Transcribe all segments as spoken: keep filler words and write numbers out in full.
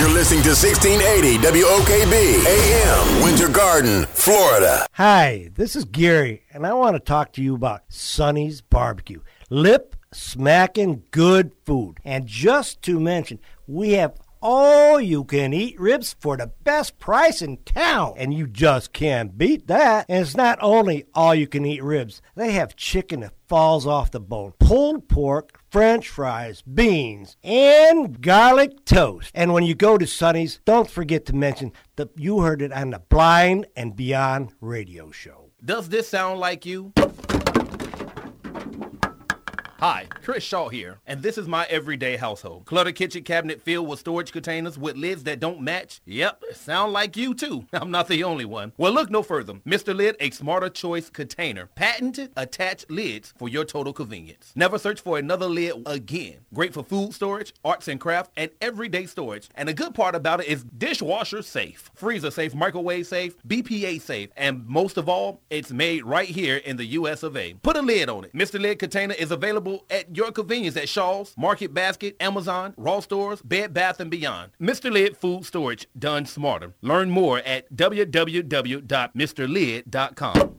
You're listening to sixteen eighty W O K B A M, Winter Garden, Florida. Hi, this is Gary, and I want to talk to you about Sonny's Barbecue. Lip smacking good food. And just to mention, we have all-you-can-eat ribs for the best price in town. And you just can't beat that. And it's not only all-you-can-eat ribs. They have chicken that falls off the bone, pulled pork, French fries, beans, and garlic toast. And when you go to Sonny's, don't forget to mention that you heard it on the Blind and Beyond radio show. Does this sound like you? Hi, Chris Shaw here, and this is my everyday household. Cluttered kitchen cabinet filled with storage containers with lids that don't match? Yep, sound like you too. I'm not the only one. Well, look no further. Mister Lid, a smarter choice container. Patented attached lids for your total convenience. Never search for another lid again. Great for food storage, arts and craft, and everyday storage. And the good part about it is dishwasher safe, freezer safe, microwave safe, B P A safe, and most of all, it's made right here in the U S of A. Put a lid on it. Mister Lid container is available at your convenience at Shaw's, Market Basket, Amazon, Ross Stores, Bed Bath and Beyond. Mister Lid Food Storage, done smarter. Learn more at w w w dot mister lid dot com.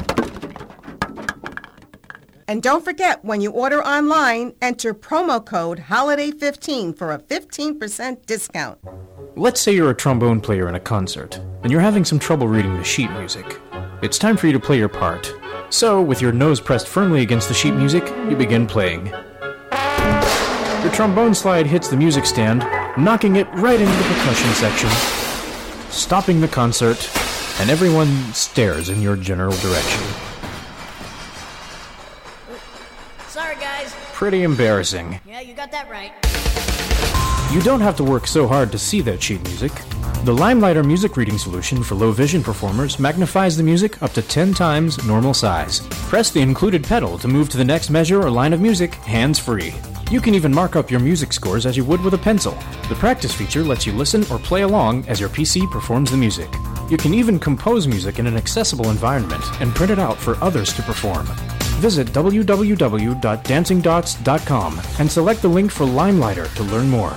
And don't forget, when you order online, enter promo code holiday fifteen for a fifteen percent discount. Let's say you're a trombone player in a concert, and you're having some trouble reading the sheet music. It's time for you to play your part. So, with your nose pressed firmly against the sheet music, you begin playing. Your trombone slide hits the music stand, knocking it right into the percussion section, stopping the concert, and everyone stares in your general direction. Sorry, guys. Pretty embarrassing. Yeah, you got that right. You don't have to work so hard to see that sheet music. The Limelighter music reading solution for low vision performers magnifies the music up to ten times normal size. Press the included pedal to move to the next measure or line of music hands-free. You can even mark up your music scores as you would with a pencil. The practice feature lets you listen or play along as your P C performs the music. You can even compose music in an accessible environment and print it out for others to perform. Visit w w w dot dancing dots dot com and select the link for Limelighter to learn more.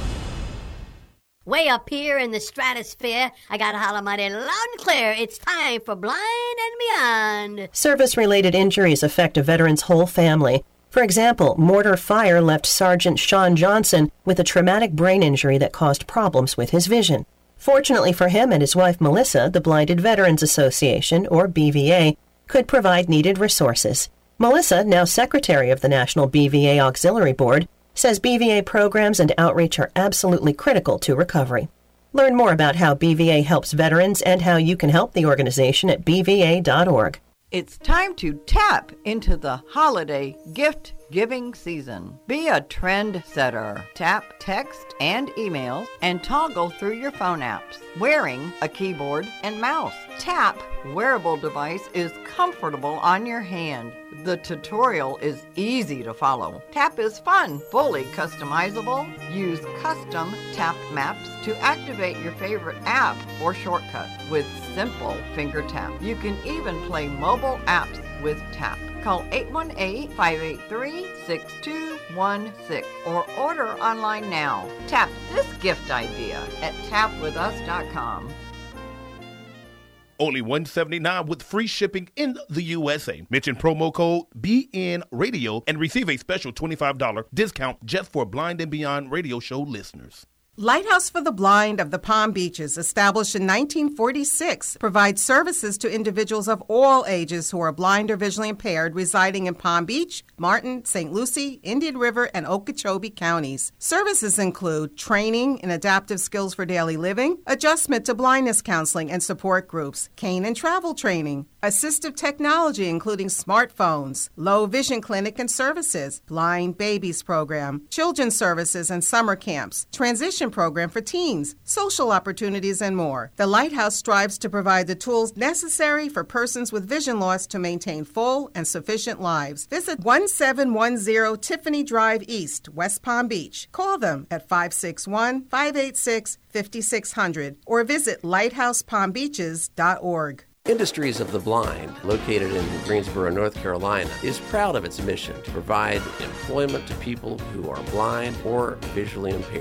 Way up here in the stratosphere, I gotta holler mighty loud and clear. It's time for Blind and Beyond. Service-related injuries affect a veteran's whole family. For example, mortar fire left Sergeant Sean Johnson with a traumatic brain injury that caused problems with his vision. Fortunately for him and his wife Melissa, the Blinded Veterans Association, or B V A, could provide needed resources. Melissa, now secretary of the National B V A Auxiliary Board, says B V A programs and outreach are absolutely critical to recovery. Learn more about how B V A helps veterans and how you can help the organization at b v a dot org. It's time to tap into the holiday gift giving season. Be a trend setter. Tap, text, and email, and toggle through your phone apps, wearing a keyboard and mouse. Tap wearable device is comfortable on your hand. The tutorial is easy to follow. Tap is fun, fully customizable. Use custom Tap maps to activate your favorite app or shortcut with simple finger tap. You can even play mobile apps with Tap. Call eight one eight, five eight three, six two one six or order online now. Tap this gift idea at tap with us dot com. Only one hundred seventy-nine dollars with free shipping in the U S A. Mention promo code B N Radio and receive a special twenty-five dollars discount just for Blind and Beyond radio show listeners. Lighthouse for the Blind of the Palm Beaches, established in nineteen forty-six, provides services to individuals of all ages who are blind or visually impaired residing in Palm Beach, Martin, Saint Lucie, Indian River, and Okeechobee counties. Services include training in adaptive skills for daily living, adjustment to blindness counseling and support groups, cane and travel training, assistive technology including smartphones, low vision clinic and services, blind babies program, children's services and summer camps, transition program for teens, social opportunities, and more. The Lighthouse strives to provide the tools necessary for persons with vision loss to maintain full and sufficient lives. Visit one seven one zero Tiffany Drive East, West Palm Beach. Call them at five six one, five eight six, five six zero zero or visit lighthouse palm beaches dot org. Industries of the Blind, located in Greensboro, North Carolina, is proud of its mission to provide employment to people who are blind or visually impaired.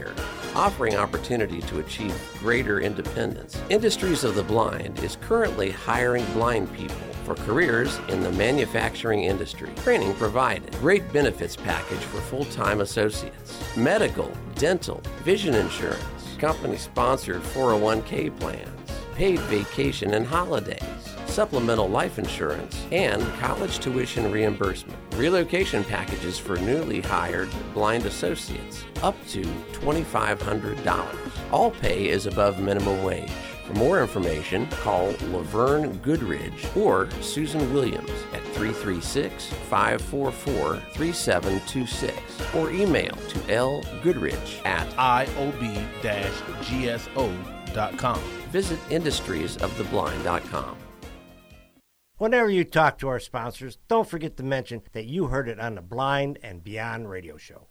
offering opportunity to achieve greater independence. Industries of the Blind is currently hiring blind people for careers in the manufacturing industry. Training provided. Great benefits package for full-time associates. Medical, dental, vision insurance, company-sponsored four oh one k plans, paid vacation and holidays, supplemental life insurance, and college tuition reimbursement. Relocation packages for newly hired blind associates, up to twenty-five hundred dollars. All pay is above minimum wage. For more information, call Laverne Goodridge or Susan Williams at three three six, five four four, three seven two six or email to lgoodridge at I O B G S O dot com. Visit industries of the blind dot com. Whenever you talk to our sponsors, don't forget to mention that you heard it on the Blind and Beyond radio show.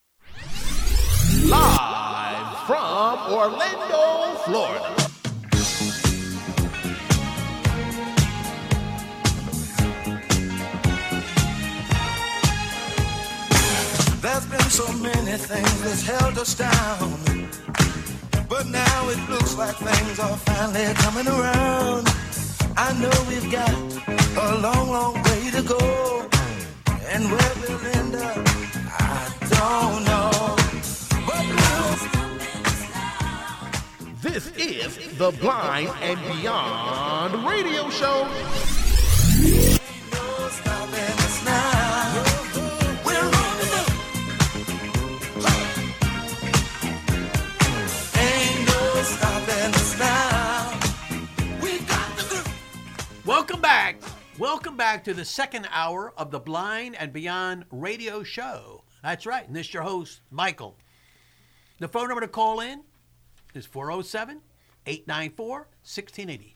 Live from Orlando, Florida. There's been so many things that's held us down, but now it looks like things are finally coming around. I know we've got a long, long way to go, and where we'll end up, I don't know. But This is the Blind and Beyond radio show. ain't no stopping us now. We're rolling up. Ain't no stopping us now. We got the groove. Welcome back. Welcome back to the second hour of the Blind and Beyond radio show. That's right. And this is your host, Michael. The phone number to call in is four oh seven, eight nine four, one six eight oh.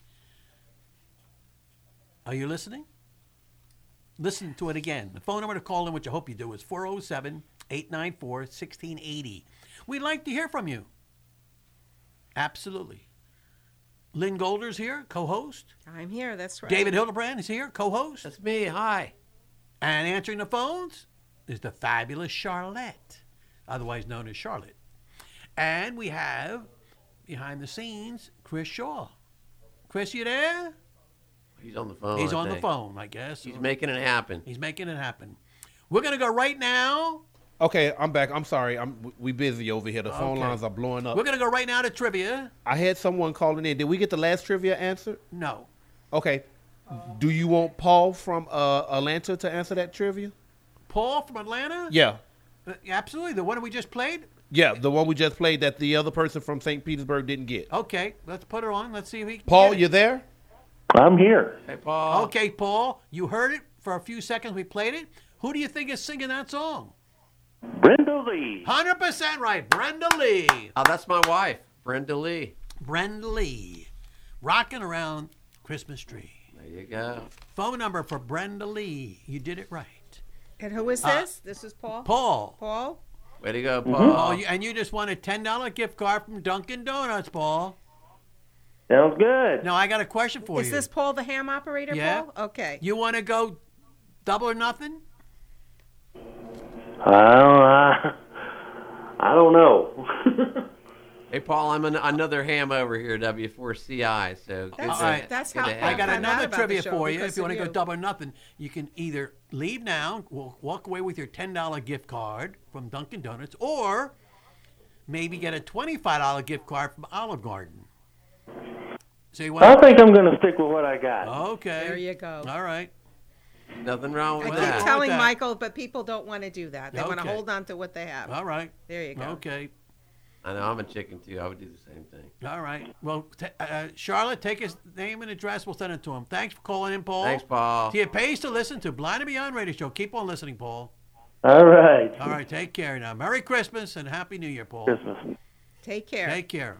Are you listening? Listen to it again. The phone number to call in, which I hope you do, is four oh seven, eight nine four, one six eight oh. We'd like to hear from you. Absolutely. Lynn Golder's here, co-host. I'm here, that's right. David Hildebrand is here, co-host. That's me. Hi. And answering the phones is the fabulous Charlotte, otherwise known as Charlotte. And we have, behind the scenes, Chris Shaw. Chris, you there? He's on the phone. He's I on the think. phone, I guess. He's making it happen. He's making it happen. We're going to go right now. Okay, I'm back. I'm sorry. I'm we busy over here. The phone Okay. lines are blowing up. We're going to go right now to trivia. I had someone calling in. Did we get the last trivia answer? No. Okay. Do you want Paul from uh, Atlanta to answer that trivia? Paul from Atlanta? Yeah. Uh, absolutely. The one we just played? Yeah, the one we just played that the other person from Saint Petersburg didn't get. Okay, let's put her on. Let's see if he can Paul, get it. you there? I'm here. Hey, Paul. Okay, Paul, you heard it for a few seconds. We played it. Who do you think is singing that song? Brenda Lee. one hundred percent right. Brenda Lee. Oh, that's my wife, Brenda Lee. Brenda Lee. Rocking around Christmas tree. There you go. Phone number for Brenda Lee. You did it right. And who is this? this is Paul? Paul. Paul? Way to go, Paul. Oh, you, and you just won a ten dollar gift card from Dunkin' Donuts, Paul. Sounds good. Now, I got a question for Is you. this Paul the ham operator, Yeah. Paul? Okay. You want to go double or nothing? I don't, uh, I don't know. Hey, Paul, I'm an, another ham over here, W four C I. So good That's- to- All right. that's good how- to I have got you. found out another about the trivia show for you. because If you of want to go you. double or nothing, you can either leave now, we'll walk away with your ten dollar gift card from Dunkin' Donuts, or maybe get a twenty-five dollar gift card from Olive Garden. So you I want? think I'm going to stick with what I got. Okay. There you go. All right. Nothing wrong I with keep that. telling that. Michael, but people don't want to do that. They want to Okay. hold on to what they have. All right. There you go. Okay. I know, I'm a chicken, too. I would do the same thing. All right. Well, t- uh, Charlotte, take his name and address. We'll send it to him. Thanks for calling in, Paul. Thanks, Paul. See, it pays to listen to Blind and Beyond Radio Show. Keep on listening, Paul. All right. All right. Take care now. Merry Christmas and Happy New Year, Paul. Christmas. Take care. Take care.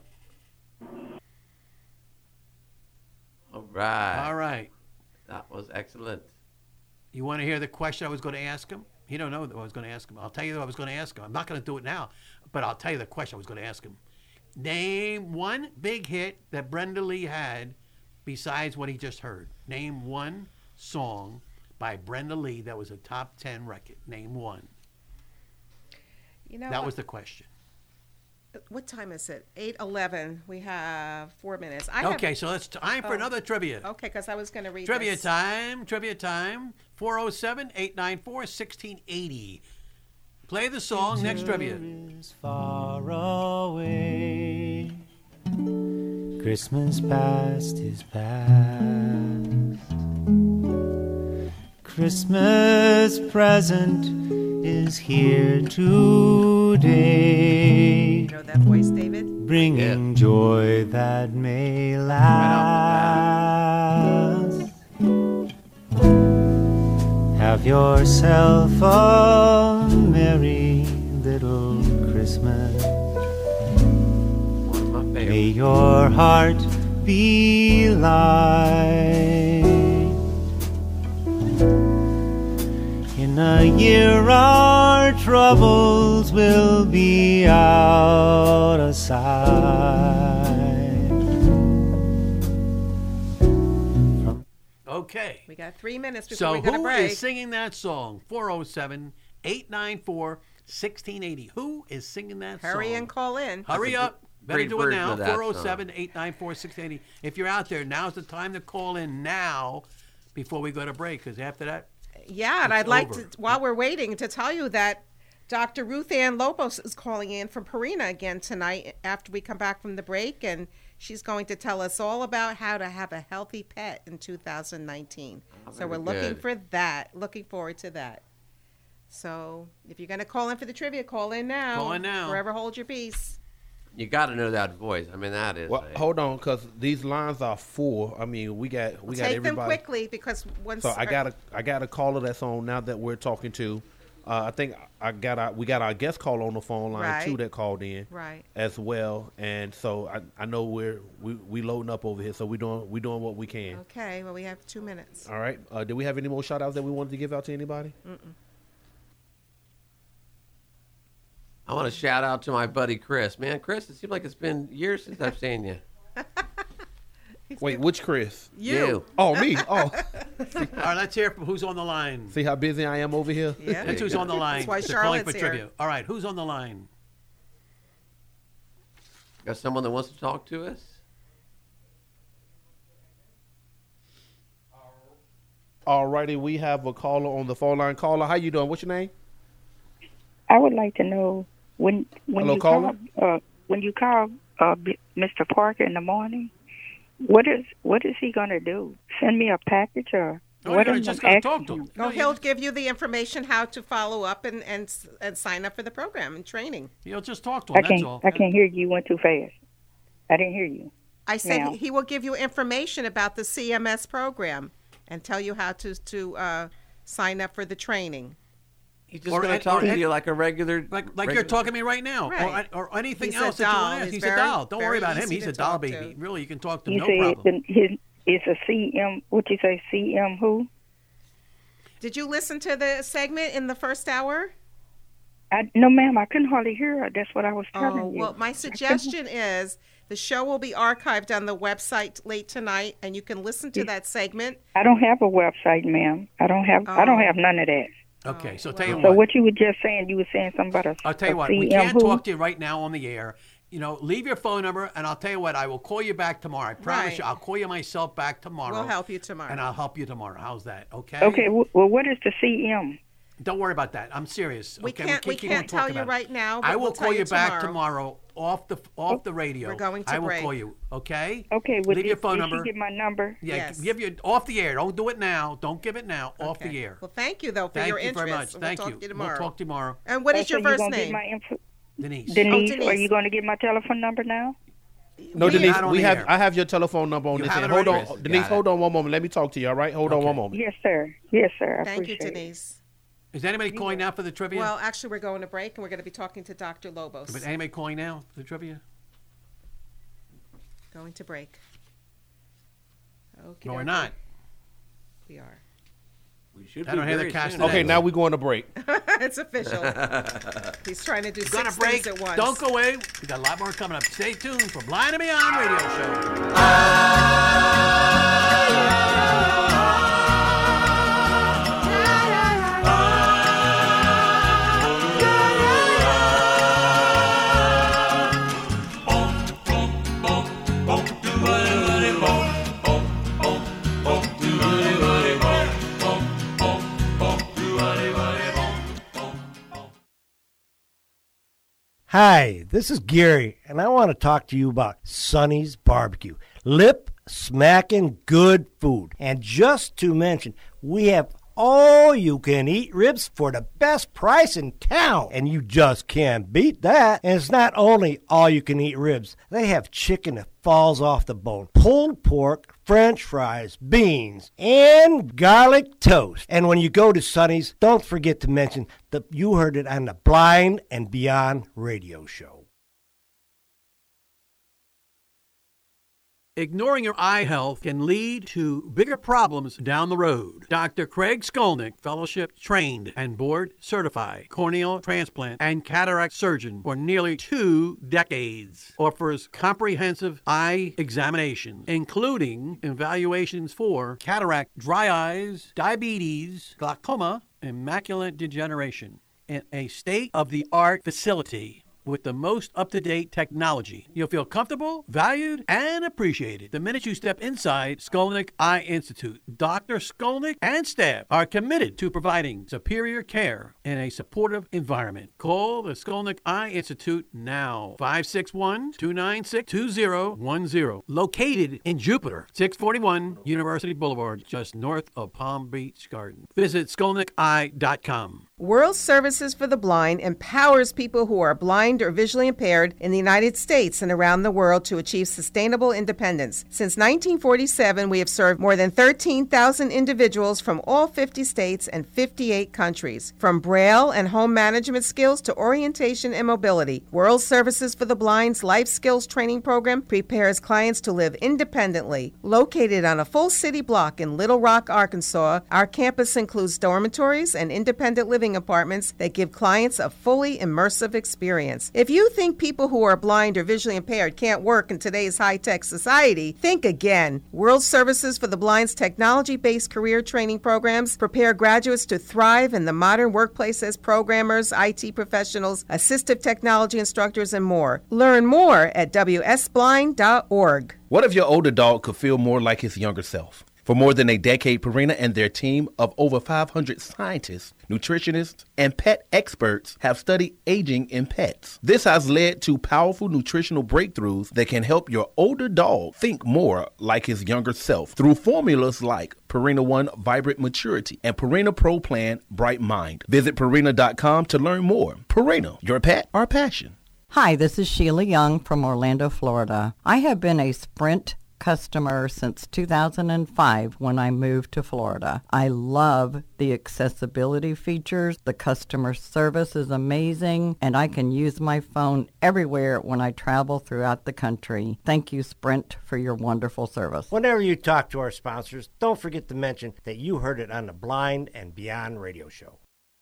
All right. All right. That was excellent. You want to hear the question I was going to ask him? He don't know what I was going to ask him. I'll tell you what I was going to ask him. I'm not going to do it now, but I'll tell you the question I was going to ask him. Name one big hit that Brenda Lee had besides what he just heard. Name one song by Brenda Lee that was a top ten record. Name one. You know That what? was the question. what time is it? eight eleven. We have four minutes. I okay, have, so it's time for oh, another trivia. Okay, because I was going to read Trivia this. time, trivia time. four oh seven, eight nine four, one six eight oh. Play the song, next trivia. Is far away. Christmas past is past. Christmas present is here today. You know that voice, David? Bringing yeah. joy that may last. Have yourself a merry little Christmas. One of my favorites. May your heart be light. In a year our troubles will be out of sight. Okay. We got three minutes before So we go to who break. is singing that song? four oh seven, eight nine four, one six eight oh. Who is singing that song? Hurry and call in. Hurry up. Better great do it version now. of that four oh seven, eight nine four, one six eight oh. If you're out there, now's the time to call in now before we go to break, because after that, Yeah, and it's I'd like over. to, while we're waiting, to tell you that Doctor Ruth Ann Lobos is calling in from Purina again tonight after we come back from the break, and she's going to tell us all about how to have a healthy pet in two thousand nineteen. Oh, so we're very looking good. for that, looking forward to that. So if you're going to call in for the trivia, call in now. Call in now. Forever hold your peace. You got to know that voice. I mean, that is. Well, a- hold on, because these lines are full. I mean, we got we We'll got take everybody. them quickly because once. So I got a I got a caller that's on now that we're talking to. Uh, I think I got our, we got our guest caller on the phone line Right. too that called in Right. as well, and so I, I know we're we we loading up over here, so we doing we doing what we can. Okay, well, we have two minutes. All right. Uh, do we have any more shout outs that we wanted to give out to anybody? Mm-mm. I want to shout out to my buddy Chris. Man, Chris, it seems like it's been years since I've seen you. Wait, which Chris? You. Oh, me. Oh, all right, let's hear from who's on the line. see how busy I am over here. Yeah. That's who's on the line. That's why They're calling Charlotte's for here. trivia. All right, who's on the line? Got someone that wants to talk to us? All righty, we have a caller on the phone line. Caller, how you doing? What's your name? I would like to know when when Hello, you caller? call uh, when you call uh, B- Mister Parker in the morning. What is what is he going to do? Send me a package or No, what? you're am just I going to talk asking to him. him? Oh, he'll give you the information how to follow up and, and and sign up for the program and training. You'll just talk to him, I that's can't all. I can't hear you. You went too fast. I didn't hear you. I said Now. he, he will give you information about the C M S program and tell you how to to uh, sign up for the training. He's just Or going an- to talk or to an- you like a regular. Like like regular- you're talking to me right now, Right. or, or anything He's a else that you doll. want to ask. He's He's, very- a doll. Don't worry very about him. easy He's to a doll talk baby. to. Really, you can talk to him, You no say problem. it's, his, it's a C M. What you say? C M who? Did you listen to the segment in the first hour? I, no, ma'am. I couldn't hardly hear her. That's what I was telling Oh, you. well, my suggestion is the show will be archived on the website late tonight, and you can listen to that segment. I don't have a website, ma'am. I don't have. I don't Oh. have none of that. Okay, so tell you So what. what you were just saying, you were saying something about a I'll tell you a what. We C M can't who? talk to you right now on the air. You know, leave your phone number, and I'll tell you what. I will call you back tomorrow. I promise Right. you. I'll call you myself back tomorrow. We'll help you tomorrow. And I'll help you tomorrow. How's that? Okay. Okay. w- Well, what is the C M? Don't worry about that. I'm serious. We okay? can't- we keep can't on tell talking you about it. right now, but I will we'll call tell you, you back tomorrow. tomorrow off the off the radio. We're going to I will break. call you. Okay. Okay. Well, Leave did, your phone did number. she get my number? Yeah, Yes. give you off the air. Don't do it now. Don't give it now. Off Okay. the air. Well, thank you, though, for Thank your you interest. very much. We'll Thank talk you. to you tomorrow. We'll talk tomorrow. And what Oh, is so your you first gonna name? Get my info- Denise. Denise, Oh, are Denise. you going to get my telephone number now? No, We- Denise, Not on we the have air. I have your telephone number on You this have end. it Hold already? on, Denise. Got Hold on one moment. Let me talk to you. All right. Hold on Okay. one moment. Yes, sir. Yes, sir. I Thank you, appreciate it. Denise. Is anybody calling now for the trivia? Well, actually, we're going to break, and we're going to be talking to Doctor Lobos. but anybody calling now for the trivia? Going to break. Okay. No, we're not. We are. We should I be don't hear the very cast soon. today. Okay, now we're going to break. It's official. He's trying to do We're gonna six break. things at once. Don't go away. We got a lot more coming up. Stay tuned for Blind and Beyond Radio Show. Hi, this is Gary, and I want to talk to you about Sonny's Barbecue. Lip smacking good food. And just to mention, we have all-you-can-eat ribs for the best price in town. And you just can't beat that. And it's not only all-you-can-eat ribs. They have chicken that falls off the bone, pulled pork, French fries, beans, and garlic toast. And when you go to Sonny's, don't forget to mention that you heard it on the Blind and Beyond radio show. Ignoring your eye health can lead to bigger problems down the road. Doctor Craig Skolnick, fellowship trained and board certified corneal transplant and cataract surgeon for nearly two decades, offers comprehensive eye examination, including evaluations for cataract, dry eyes, diabetes, glaucoma, and macular degeneration in a state-of-the-art facility with the most up-to-date technology. You'll feel comfortable, valued, and appreciated the minute you step inside Skolnick Eye Institute. Doctor Skolnick and staff are committed to providing superior care in a supportive environment. Call the Skolnick Eye Institute now. five six one, two nine six, two zero one zero. Located in Jupiter, six forty-one University Boulevard, just north of Palm Beach Gardens. Visit skolnick eye dot com. World Services for the Blind empowers people who are blind or visually impaired in the United States and around the world to achieve sustainable independence. Since nineteen forty-seven, we have served more than thirteen thousand individuals from all fifty states and fifty-eight countries. From Braille and home management skills to orientation and mobility, World Services for the Blind's Life Skills Training Program prepares clients to live independently. Located on a full city block in Little Rock, Arkansas, our campus includes dormitories and independent living apartments that give clients a fully immersive experience. If you think people who are blind or visually impaired can't work in today's high-tech society, think again. World Services for the Blind's technology-based career training programs prepare graduates to thrive in the modern workplace as programmers, I T professionals, assistive technology instructors, and more. Learn more at w s blind dot org. What if your older dog could feel more like his younger self? For more than a decade, Purina and their team of over five hundred scientists, nutritionists, and pet experts have studied aging in pets. This has led to powerful nutritional breakthroughs that can help your older dog think more like his younger self through formulas like Purina One Vibrant Maturity and Purina Pro Plan Bright Mind. Visit Purina dot com to learn more. Purina, your pet, our passion. Hi, this is Sheila Young from Orlando, Florida. I have been a Sprint customer since two thousand five when I moved to Florida. I love the accessibility features. The customer service is amazing, and I can use my phone everywhere when I travel throughout the country. Thank you, Sprint, for your wonderful service. Whenever you talk to our sponsors, don't forget to mention that you heard it on the Blind and Beyond radio show.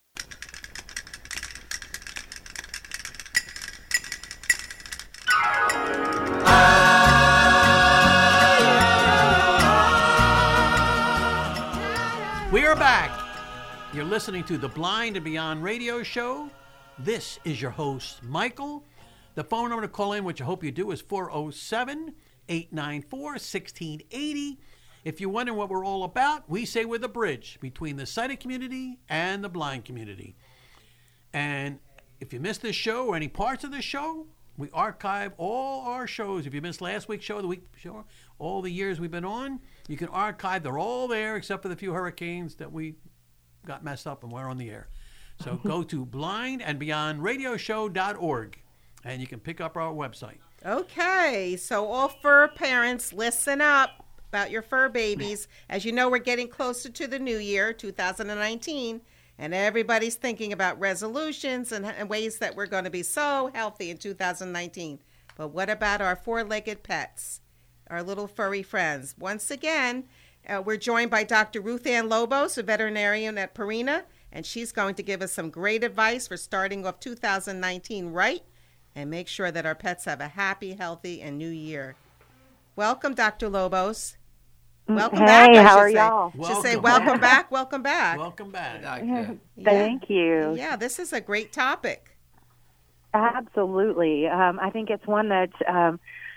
We are back. You're listening to the Blind and Beyond radio show. This is your host, Michael. The phone number to call in, which I hope you do, is four oh seven, eight nine four, one six eight oh. If you're wondering what we're all about, we say we're the bridge between the sighted community and the blind community. And if you missed this show or any parts of this show, we archive all our shows. If you missed last week's show, the week show, all the years we've been on, you can archive. They're all there except for the few hurricanes that we got messed up and we're on the air. So go to blind and beyond radio show dot org and you can pick up our website. Okay, so all fur parents, listen up about your fur babies. As you know, we're getting closer to the new year, two thousand nineteen. And everybody's thinking about resolutions and, and ways that we're going to be so healthy in two thousand nineteen. But what about our four-legged pets, our little furry friends? Once again, uh, we're joined by Doctor Ruth Ann Lobos, a veterinarian at Purina, and she's going to give us some great advice for starting off two thousand nineteen right and make sure that our pets have a happy, healthy, and new year. Welcome, Doctor Lobos. Welcome hey, back. I how should are say. y'all? Should say welcome back, welcome back. Welcome back. Thank you. Yeah, this is a great topic. Absolutely. Um, I think it's one that um,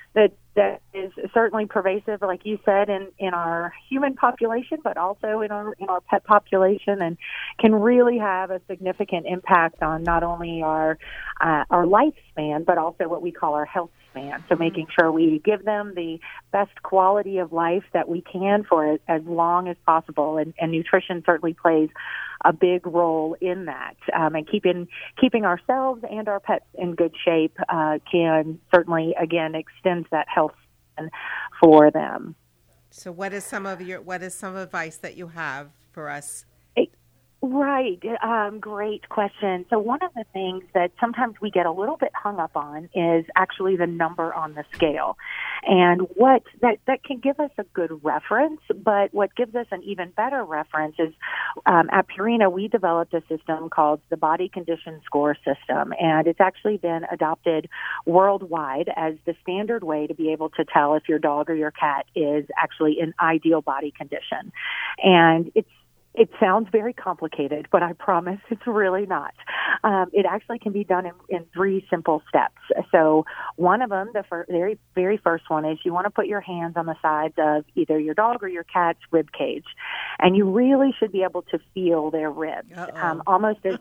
that that is certainly pervasive, like you said, in, in our human population, but also in our in our pet population, and can really have a significant impact on not only our uh, our lifespan, but also what we call our health span. So making sure we give them the best quality of life that we can for as, as long as possible, and, and nutrition certainly plays a big role in that. Um, and keeping keeping ourselves and our pets in good shape uh, can certainly, again, extend that health span for them. So, what is some of your what is some advice that you have for us? Right. Um, great question. So one of the things that sometimes we get a little bit hung up on is actually the number on the scale. And what that, that can give us a good reference, but what gives us an even better reference is um, at Purina, we developed a system called the Body Condition Score System. And it's actually been adopted worldwide as the standard way to be able to tell if your dog or your cat is actually in ideal body condition. And it's It sounds very complicated, but I promise it's really not. Um, it actually can be done in, in three simple steps. So one of them, the fir- very, very first one, is you want to put your hands on the sides of either your dog or your cat's rib cage, and you really should be able to feel their ribs, um, almost as...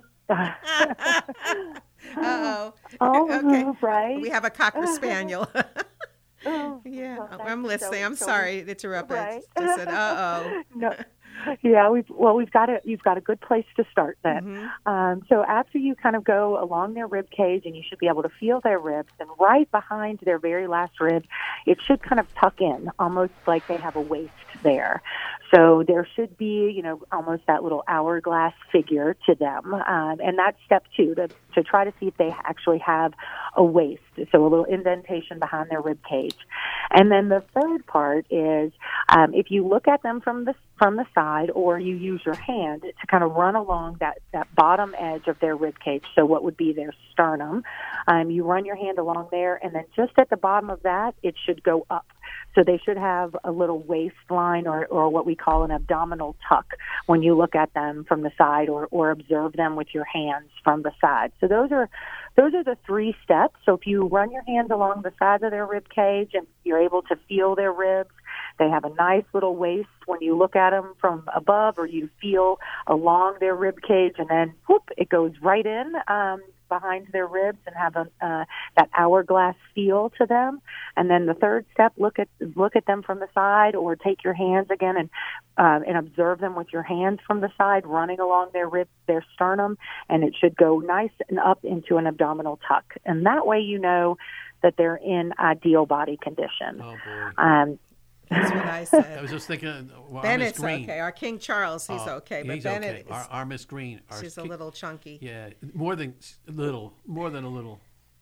Uh-oh. Oh, okay. Right. We have a Cocker Spaniel. Oh, yeah, well, I'm listening. so- I'm so- sorry to interrupt. Right. I just said, uh-oh. No. Yeah, we've, well, we've got a you've got a good place to start then. Mm-hmm. Um, so after you kind of go along their rib cage, and you should be able to feel their ribs, and right behind their very last rib, it should kind of tuck in, almost like they have a waist there. So there should be, you know, almost that little hourglass figure to them, um, and that's step two, to to try to see if they actually have a waist, so a little indentation behind their rib cage. And then the third part is um, if you look at them from the from the side, or you use your hand to kind of run along that, that bottom edge of their rib cage, so what would be their sternum. Um, you run your hand along there, and then just at the bottom of that, it should go up. So they should have a little waistline, or, or what we call an abdominal tuck when you look at them from the side, or, or observe them with your hands from the side. So those are those are the three steps. So if you run your hands along the sides of their rib cage and you're able to feel their ribs, they have a nice little waist when you look at them from above, or you feel along their rib cage, and then whoop, it goes right in um, behind their ribs and have a, uh, that hourglass feel to them. And then the third step, look at look at them from the side, or take your hands again and uh, and observe them with your hands from the side, running along their rib, their sternum, and it should go nice and up into an abdominal tuck. And that way, you know that they're in ideal body condition. Oh boy. Um, That's what I said. I was just thinking, well, Bennett's our Miss Green. okay. Our King Charles, he's Oh, okay. But he's Bennett okay. is, Our, our Miss Green. Our she's a ki- little chunky. Yeah, more than a little, more than a little.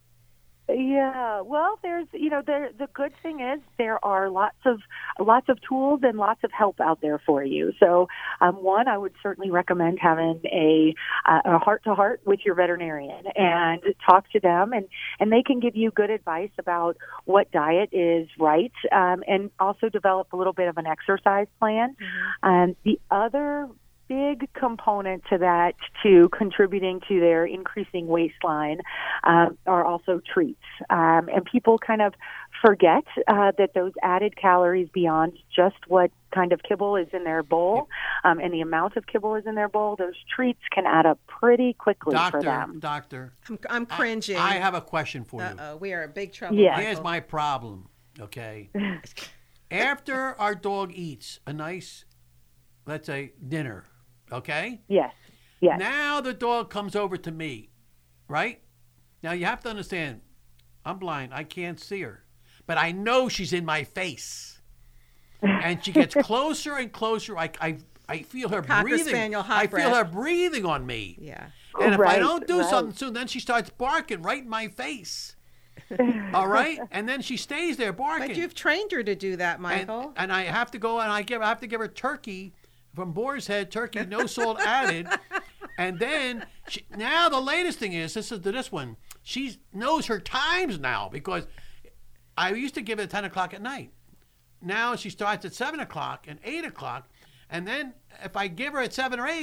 Yeah, well, there's, you know, there, the good thing is there are lots of lots of tools and lots of help out there for you. So, um, one, I would certainly recommend having a uh, a heart to heart with your veterinarian and talk to them, and and they can give you good advice about what diet is right, um, and also develop a little bit of an exercise plan. Mm-hmm. Um, the other big component to that, to contributing to their increasing waistline, um, are also treats. Um, and people kind of forget uh, that those added calories beyond just what kind of kibble is in their bowl, um, and the amount of kibble is in their bowl, those treats can add up pretty quickly Doctor, for them. Doctor, I'm, I'm cringing. I, I have a question for you. Uh-oh, we are in big trouble. Yeah. Here's Michael. my problem, okay? After our dog eats a nice, let's say, dinner, okay? Yes, yes. Now the dog comes over to me, right? Now you have to understand, I'm blind. I can't see her. But I know she's in my face. And she gets closer and closer. I, I, I feel her Cocker breathing. Spaniel, hot I breath. feel her breathing on me. Yeah. And if I Right, don't do right. something soon, then she starts barking right in my face. All right? And then she stays there barking. But you've trained her to do that, and, Michael. and I have to go and I give I have to give her turkey from Boar's Head, turkey, no salt added. And then she, now the latest thing is this is to this one. She knows her times now, because I used to give it at ten o'clock at night. Now she starts at seven o'clock and eight o'clock, and then if I give her at seven or eight,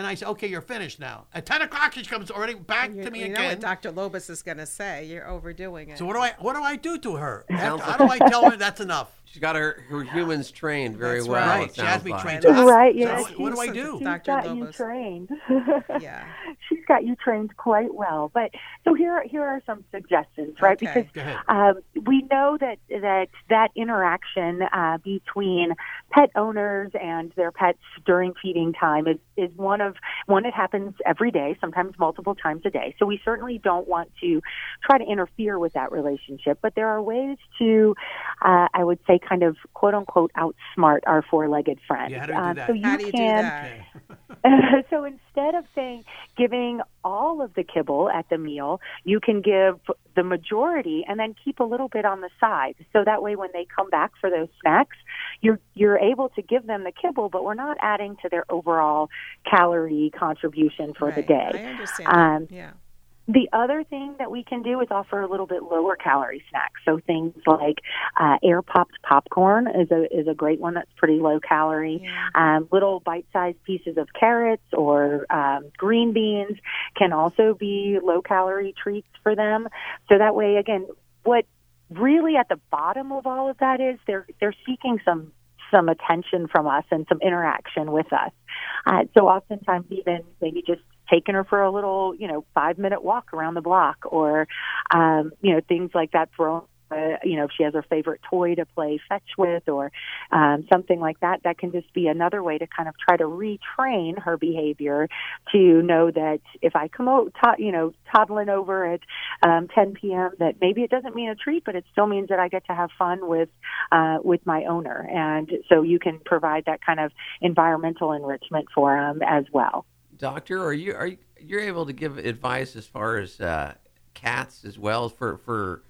And I say, okay, you're finished now. At ten o'clock, she comes already back You, to me you again. know what Doctor Lobos is going to say. You're overdoing it. So what do I what do I do to her? Sounds How do I tell her that's enough? She's got her, her humans trained very That's well. right. it She has sounds me like. trained. So how- Right, so yeah. what, what do I do? She's Doctor got you Lobos. trained. Yeah. She's got you trained quite well. But so here, here are some suggestions, right? Okay. Because Go ahead. um, we know that that that interaction uh, between pet owners and their pets during feeding time is is one of one that happens every day, sometimes multiple times a day. So we certainly don't want to try to interfere with that relationship. But there are ways to, uh, I would say, kind of quote unquote outsmart our four-legged friend. Yeah, how do we do Um, that? so you How do you can, do that? so instead of saying giving all of the kibble at the meal, you can give the majority and then keep a little bit on the side. So that way when they come back for those snacks, you're you're able to give them the kibble, but we're not adding to their overall calorie contribution for the Right. day. I understand. Um, that. Yeah. The other thing that we can do is offer a little bit lower calorie snacks. So things like uh, air popped popcorn is a is a great one that's pretty low calorie. Yeah. Um, little bite sized pieces of carrots or um, green beans can also be low calorie treats for them. So that way, again, what really at the bottom of all of that is they're they're seeking some some attention from us and some interaction with us. Uh, so oftentimes even maybe just taking her for a little, you know, five minute walk around the block or, um, you know, things like that, throwing, uh, you know, if she has her favorite toy to play fetch with or um, something like that, that can just be another way to kind of try to retrain her behavior to know that if I come out, to, you know, toddling over at um, ten p.m., that maybe it doesn't mean a treat, but it still means that I get to have fun with uh, with my owner. And so you can provide that kind of environmental enrichment for them as well. Doctor, are you are you you're able to give advice as far as uh, cats as well for for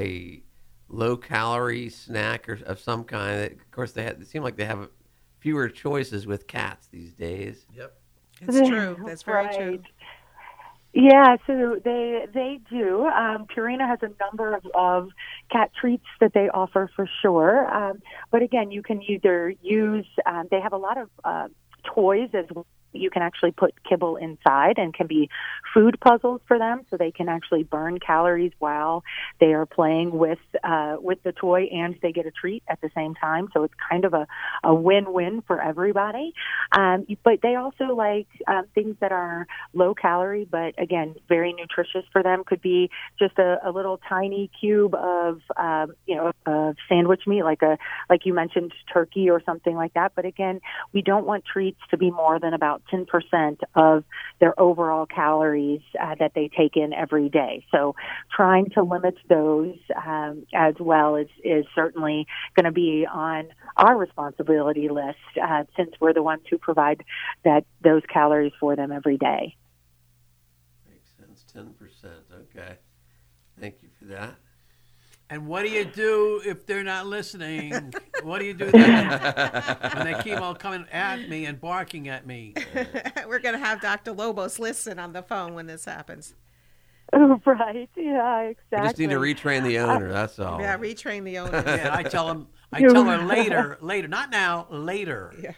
a low calorie snack or of some kind? Of course, they have, it seem like they have fewer choices with cats these days. Yep, it's true. That's very right. true. Yeah, so they they do. Um, Purina has a number of, of cat treats that they offer for sure. Um, but again, you can either use. Um, they have a lot of uh, toys as well. You can actually put kibble inside and can be food puzzles for them, so they can actually burn calories while they are playing with uh, with the toy, and they get a treat at the same time. So it's kind of a, a win-win for everybody. Um, but they also like um, things that are low calorie, but again, very nutritious for them. Could be just a, a little tiny cube of um, you know of sandwich meat, like a like you mentioned, turkey or something like that. But again, we don't want treats to be more than about ten percent of their overall calories uh, that they take in every day. So trying to limit those um, as well is, is certainly going to be on our responsibility list uh, since we're the ones who provide that those calories for them every day. Makes sense, ten percent. Okay. Thank you for that. And what do you do if they're not listening? What do you do then when they keep on coming at me and barking at me? We're going to have Doctor Lobos listen on the phone when this happens. Right, yeah, exactly. We just need to retrain the owner, that's all. Yeah, retrain the owner. Yeah, I tell them, I tell her later, later, not now, later. Yeah.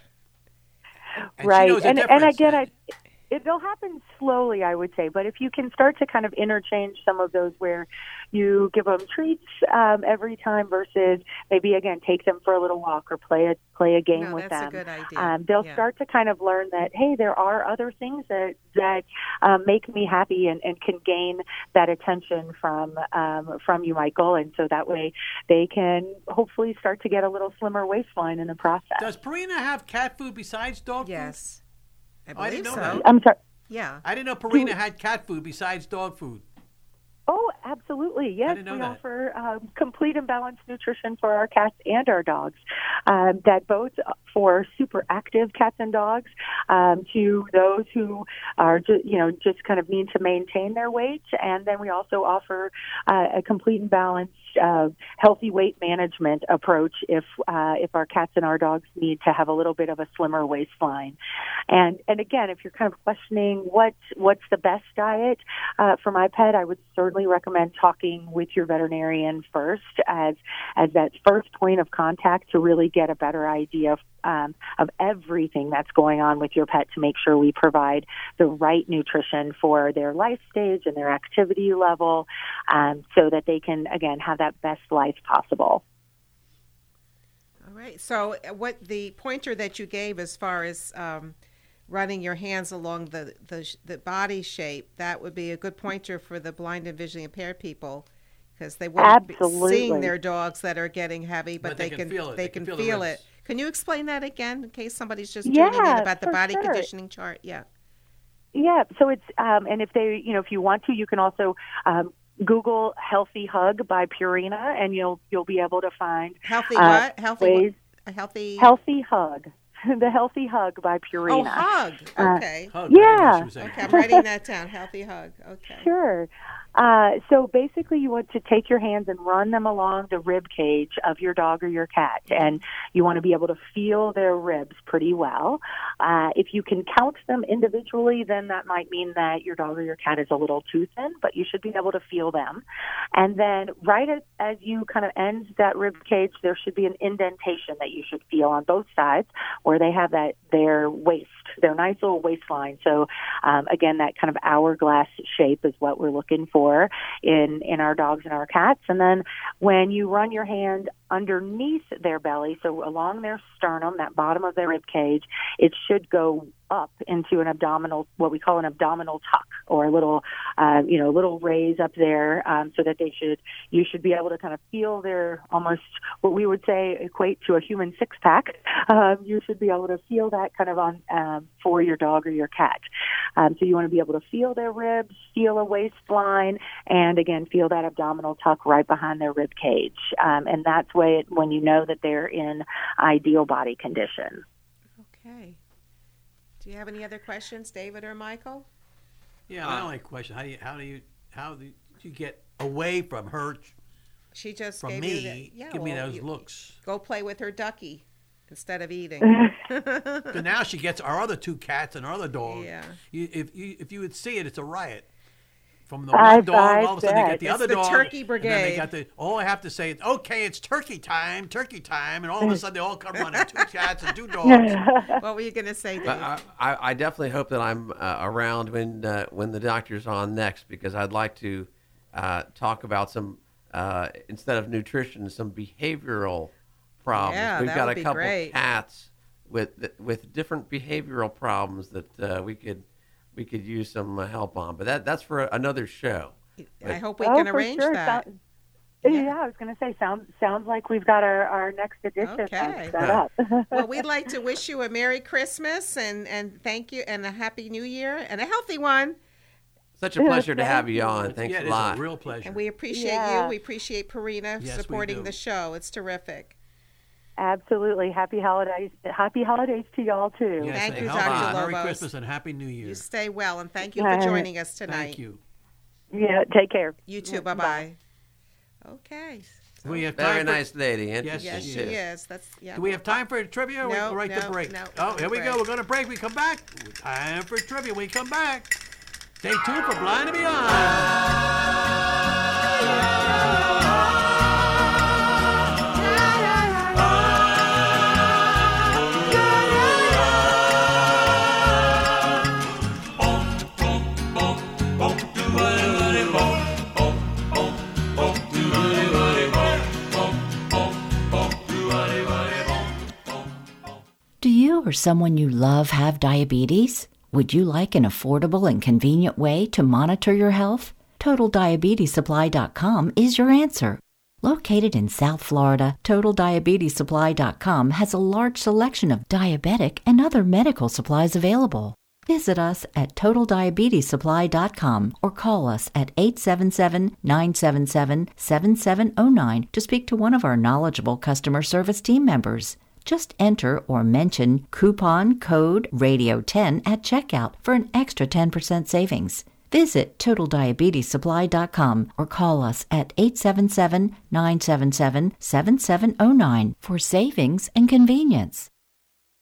And right, she knows the and, and difference. again, I, it'll happen slowly, I would say. But if you can start to kind of interchange some of those where you give them treats um, every time versus maybe, again, take them for a little walk or play a play a game No, with that's them. a good idea. Um, they'll Yeah. start to kind of learn that, hey, there are other things that, that um, make me happy and, and can gain that attention from um, from you, Michael. And so that way they can hopefully start to get a little slimmer waistline in the process. Does Purina have cat food besides dog food? Yes. I Oh, I didn't know believe so. that. I'm sorry. Yeah. I didn't know Purina had cat food besides dog food. Oh, absolutely. Yes, didn't know we that. offer um, complete and balanced nutrition for our cats and our dogs. Um, that both for super active cats and dogs um, to those who are, ju- you know, just kind of need to maintain their weight. And then we also offer uh, a complete and balanced uh, healthy weight management approach if uh, if our cats and our dogs need to have a little bit of a slimmer waistline. And and again, if you're kind of questioning what what's the best diet uh, for my pet, I would certainly recommend talking with your veterinarian first as as that first point of contact to really get a better idea um, of everything that's going on with your pet to make sure we provide the right nutrition for their life stage and their activity level, um, so that they can, again, have that best life possible. All right. So what the pointer that you gave as far as um, running your hands along the, the the body shape, that would be a good pointer for the blind and visually impaired people, because they won't be seeing their dogs that are getting heavy, but, but they, they can, can feel it. They, they can, can feel, feel it. Can you explain that again in case somebody's just yeah, tuning in about the body sure. conditioning chart? Yeah. Yeah. So it's um, and if they, you know, if you want to, you can also um, Google "Healthy Hug" by Purina, and you'll you'll be able to find healthy uh, what healthy ways, what? a healthy healthy hug. The Healthy Hug by Purina. Oh, hug. Okay. Uh, hug. Yeah. Okay, I'm writing that down. Healthy Hug. Okay. Sure. Uh, so basically you want to take your hands and run them along the rib cage of your dog or your cat, and you want to be able to feel their ribs pretty well. Uh, if you can count them individually, then that might mean that your dog or your cat is a little too thin, but you should be able to feel them. And then right as, as you kind of end that rib cage, there should be an indentation that you should feel on both sides where they have that their waist, their nice little waistline. So um, again, that kind of hourglass shape is what we're looking for in in our dogs and our cats. And then when you run your hand underneath their belly, so along their sternum, that bottom of their rib cage, it should go up into an abdominal, what we call an abdominal tuck, or a little, uh, you know, little raise up there, um, so that they should, you should be able to kind of feel their, almost what we would say equate to a human six pack. Um, you should be able to feel that kind of on um, for your dog or your cat. Um, so you want to be able to feel their ribs, feel a waistline, and again, feel that abdominal tuck right behind their rib cage. Um, and that's way it, when you know that they're in ideal body condition. Okay. Do you have any other questions, David or Michael? Yeah, my only question: How do you how do you how do you get away from her? She just from gave me. You the, yeah, give well, me those you, looks. Go play with her ducky instead of eating. But now she gets our other two cats and our other dog. Yeah. You, if you if you would see it, it's a riot. From the I, one dog, I all of a sudden they get the it's other the dog. turkey And brigade. then they got the. All I have to say is, okay, it's turkey time, turkey time, and all of a sudden they all come running, two cats and two dogs. What were you going to say, Dave? But I, I, I definitely hope that I'm uh, around when uh, when the doctor's on next, because I'd like to uh, talk about some uh, instead of nutrition, some behavioral problems. Yeah, We've that got would a be couple great. cats with with different behavioral problems that uh, we could we could use some uh, help on. But that that's for another show. I hope we oh, can for arrange sure. that. Sound, yeah. yeah, I was going to say, sounds sounds like we've got our, our next edition Okay. set up. Well, we'd like to wish you a Merry Christmas and, and thank you, and a Happy New Year, and a healthy one. Such a pleasure to have you on. Thanks yeah, a it lot. Is a real pleasure. And we appreciate Yeah. you. We appreciate Purina Yes, we supporting do. the show. It's terrific. Absolutely. Happy holidays. Happy holidays to y'all, too. Yes, Thank and you, help Doctor us. Merry Lobos. Christmas and Happy New Year. You stay well, and thank you for joining us tonight. Thank you. Yeah, take care. You too. Bye-bye. Okay. Do we have Very time for- nice lady. Yes, Yes, she she is. is. That's yeah. Do we have time for trivia? Or No, we go right no, to break. no, oh, no here we break. go. We're going to break. We come back. Time for trivia. We come back. Stay tuned for Blind and Beyond. Do you or someone you love have diabetes? Would you like an affordable and convenient way to monitor your health? Total Diabetes Supply dot com is your answer. Located in South Florida, Total Diabetes Supply dot com has a large selection of diabetic and other medical supplies available. Visit us at Total Diabetes Supply dot com or call us at eight seven seven, nine seven seven, seven seven zero nine to speak to one of our knowledgeable customer service team members. Just enter or mention coupon code radio ten at checkout for an extra ten percent savings. Visit Total Diabetes Supply dot com or call us at eight seven seven, nine seven seven, seven seven zero nine for savings and convenience.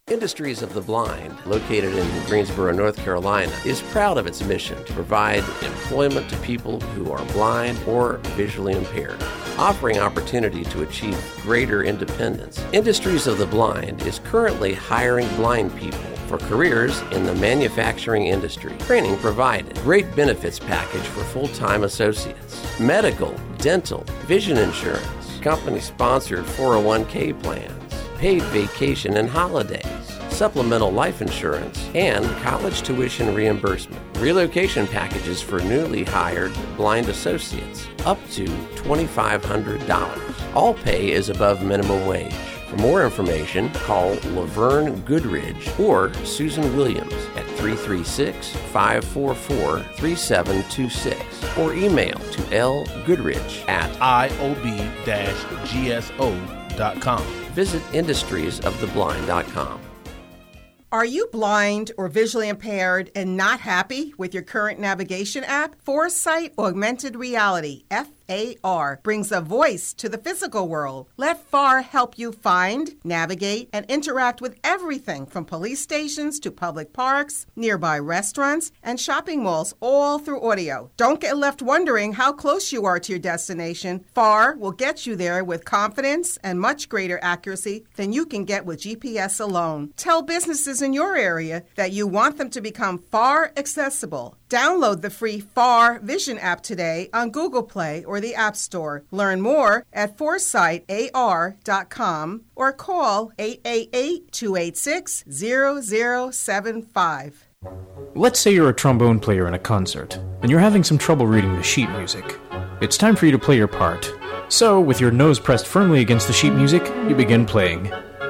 Industries of the Blind, located in Greensboro, North Carolina, is proud of its mission to provide employment to people who are blind or visually impaired, offering opportunity to achieve greater independence. Industries of the Blind is currently hiring blind people for careers in the manufacturing industry. Training provided. Great benefits package for full-time associates. Medical, dental, vision insurance, company-sponsored four oh one k plans, paid vacation and holidays, supplemental life insurance, and college tuition reimbursement. Relocation packages for newly hired blind associates, up to two thousand five hundred dollars. All pay is above minimum wage. For more information, call Laverne Goodridge or Susan Williams at three three six, five four four, three seven two six or email to lgoodridge at I O B G S O dot com. Visit industries of the blind dot com. Are you blind or visually impaired and not happy with your current navigation app? Foresight Augmented Reality, F A R, brings a voice to the physical world. Let F A R help you find, navigate, and interact with everything from police stations to public parks, nearby restaurants, and shopping malls, all through audio. Don't get left wondering how close you are to your destination. F A R will get you there with confidence and much greater accuracy than you can get with G P S alone. Tell businesses in your area that you want them to become F A R accessible. Download the free F A R Vision app today on Google Play or the App Store. Learn more at foresight A R dot com or call eight eight eight, two eight six, zero zero seven five. Let's say you're a trombone player in a concert, and you're having some trouble reading the sheet music. It's time for you to play your part. So, with your nose pressed firmly against the sheet music, you begin playing.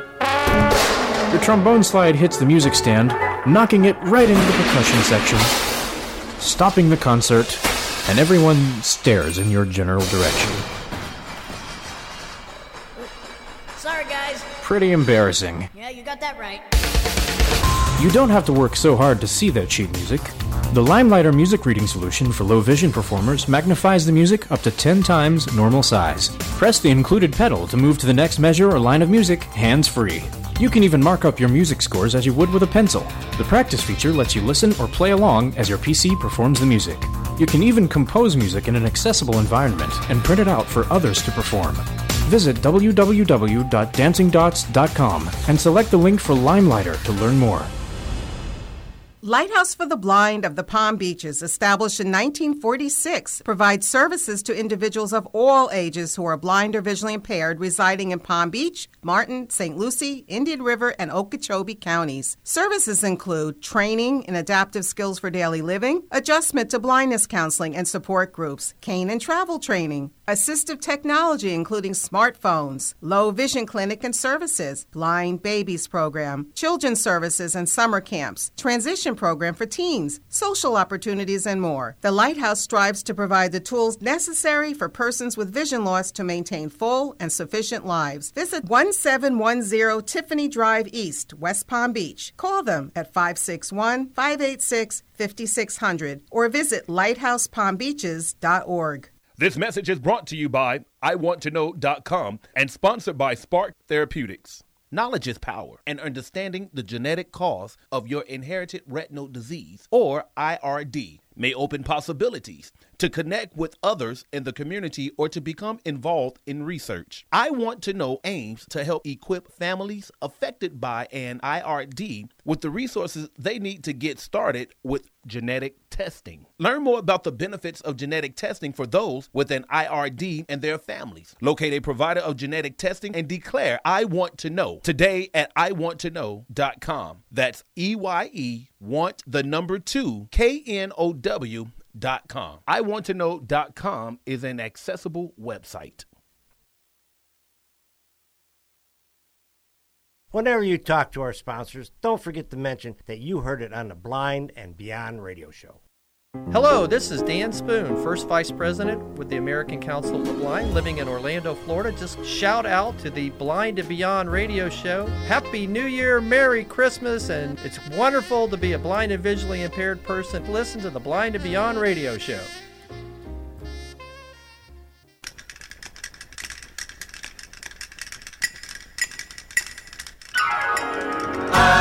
Your trombone slide hits the music stand, knocking it right into the percussion section, stopping the concert, and everyone stares in your general direction. Sorry, guys. Pretty embarrassing. Yeah, you got that right. You don't have to work so hard to see that sheet music. The Limelighter music reading solution for low vision performers magnifies the music up to ten times normal size. Press the included pedal to move to the next measure or line of music hands-free. You can even mark up your music scores as you would with a pencil. The practice feature lets you listen or play along as your P C performs the music. You can even compose music in an accessible environment and print it out for others to perform. Visit w w w dot dancing dots dot com and select the link for Limelighter to learn more. Lighthouse for the Blind of the Palm Beaches, established in nineteen forty-six, provides services to individuals of all ages who are blind or visually impaired residing in Palm Beach, Martin, Saint Lucie, Indian River, and Okeechobee counties. Services include training in adaptive skills for daily living, adjustment to blindness counseling and support groups, cane and travel training, assistive technology including smartphones, low vision clinic and services, blind babies program, children's services and summer camps, transition program for teens, social opportunities, and more. The Lighthouse strives to provide the tools necessary for persons with vision loss to maintain full and sufficient lives. Visit one seven one zero Tiffany Drive East, West Palm Beach. Call them at five six one, five eight six, five six zero zero or visit lighthouse palm beaches dot org. This message is brought to you by I want to know dot com and sponsored by Spark Therapeutics. Knowledge is power, and understanding the genetic cause of your inherited retinal disease, or I R D, may open possibilities to connect with others in the community or to become involved in research. I Want to Know aims to help equip families affected by an I R D with the resources they need to get started with genetic testing. Learn more about the benefits of genetic testing for those with an I R D and their families. Locate a provider of genetic testing and declare I Want to Know today at I want to know dot com. That's E Y E, want the number two, K N O W dot com. I want to know dot com is an accessible website. Whenever you talk to our sponsors, don't forget to mention that you heard it on the Blind and Beyond radio show. Hello, this is Dan Spoon, First Vice President with the American Council of the Blind, living in Orlando, Florida. Just shout out to the Blind and Beyond radio show. Happy New Year, Merry Christmas, and it's wonderful to be a blind and visually impaired person. Listen to the Blind and Beyond radio show. I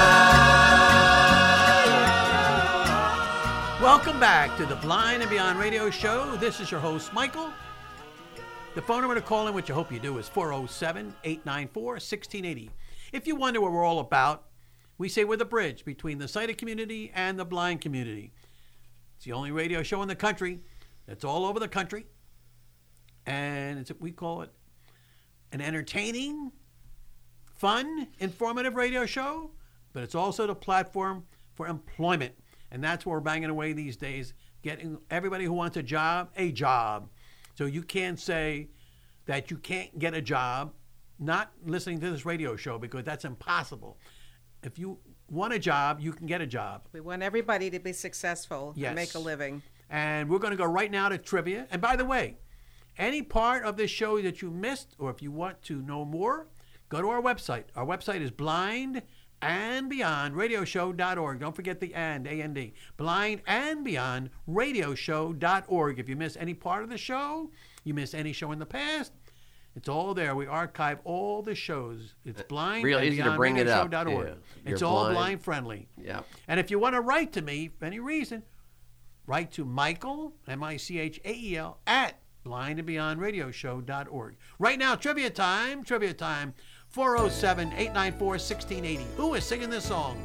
Welcome back to the Blind and Beyond Radio Show. This is your host, Michael. The phone number to call in, which I hope you do, is four oh seven, eight nine four, one six eight oh. If you wonder what we're all about, we say we're the bridge between the sighted community and the blind community. It's the only radio show in the country that's all over the country. And it's we call it an entertaining, fun, informative radio show, but it's also the platform for employment. And that's what we're banging away these days, getting everybody who wants a job, a job. So you can't say that you can't get a job not listening to this radio show, because that's impossible. If you want a job, you can get a job. We want everybody to be successful Yes. and make a living. And we're going to go right now to trivia. And by the way, any part of this show that you missed, or if you want to know more, go to our website. Our website is blind and beyond radio show dot org. Don't forget the and, A N D. blind and beyond radio show dot org. If you miss any part of the show, you miss any show in the past, it's all there. We archive all the shows. It's blind Real and easy to beyond bring it radio show up. dot org. Yeah. It's You're all blind. blind friendly. Yeah. And if you want to write to me for any reason, write to Michael, M I C H A E L, at blind and beyond radio show dot org. Right now, trivia time, trivia time, four oh seven, eight nine four, one six eight oh. Who is singing this song?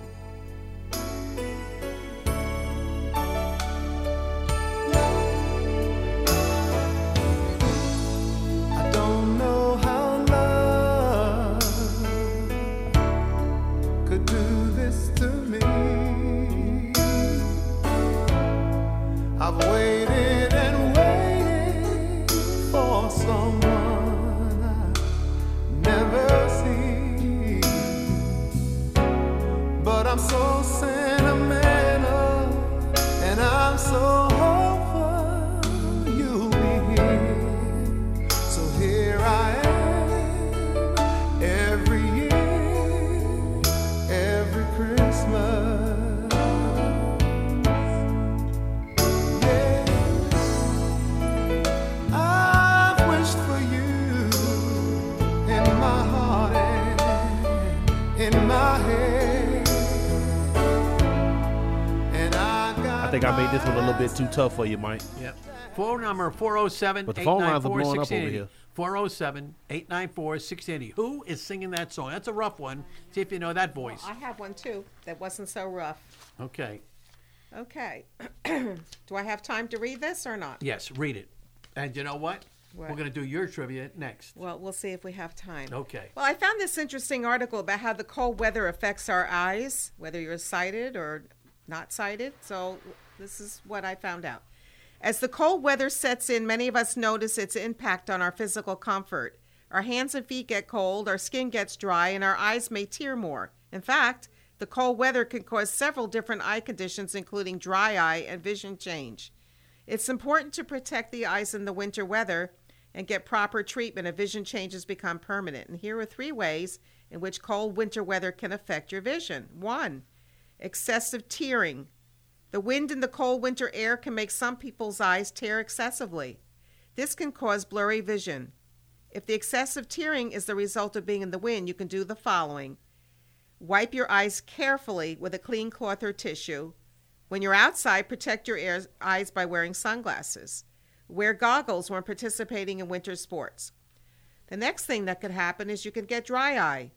I don't know how love could do this to me. I've waited and waited for someone I never see, but I'm so sentimental and I'm so hopeful you'll be here. So here I am, every year, every Christmas. Yeah, I've wished for you in my heart and in my head, and I got I think I made this one a little bit too tough for you, Mike. Yep. Phone number four oh seven, But the eight phone nine lines are four, blowing one six up over eight oh. here. four oh seven, eight nine four, one six eight oh. Who is singing that song? That's a rough one. See if you know that voice. I have one too that wasn't so rough. Okay. Okay. Do I have time to read this or not? Yes, read it. And you know what? What? We're going to do your trivia next. Well, we'll see if we have time. Okay. Well, I found this interesting article about how the cold weather affects our eyes, whether you're sighted or not sighted. So this is what I found out. As the cold weather sets in, many of us notice its impact on our physical comfort. Our hands and feet get cold, our skin gets dry, and our eyes may tear more. In fact, the cold weather can cause several different eye conditions, including dry eye and vision change. It's important to protect the eyes in the winter weather and get proper treatment if vision changes become permanent. And here are three ways in which cold winter weather can affect your vision. One, excessive tearing. The wind in the cold winter air can make some people's eyes tear excessively. This can cause blurry vision. If the excessive tearing is the result of being in the wind, you can do the following. Wipe your eyes carefully with a clean cloth or tissue. When you're outside, protect your ears, eyes by wearing sunglasses. Wear goggles when participating in winter sports. The next thing that could happen is you can get dry eye.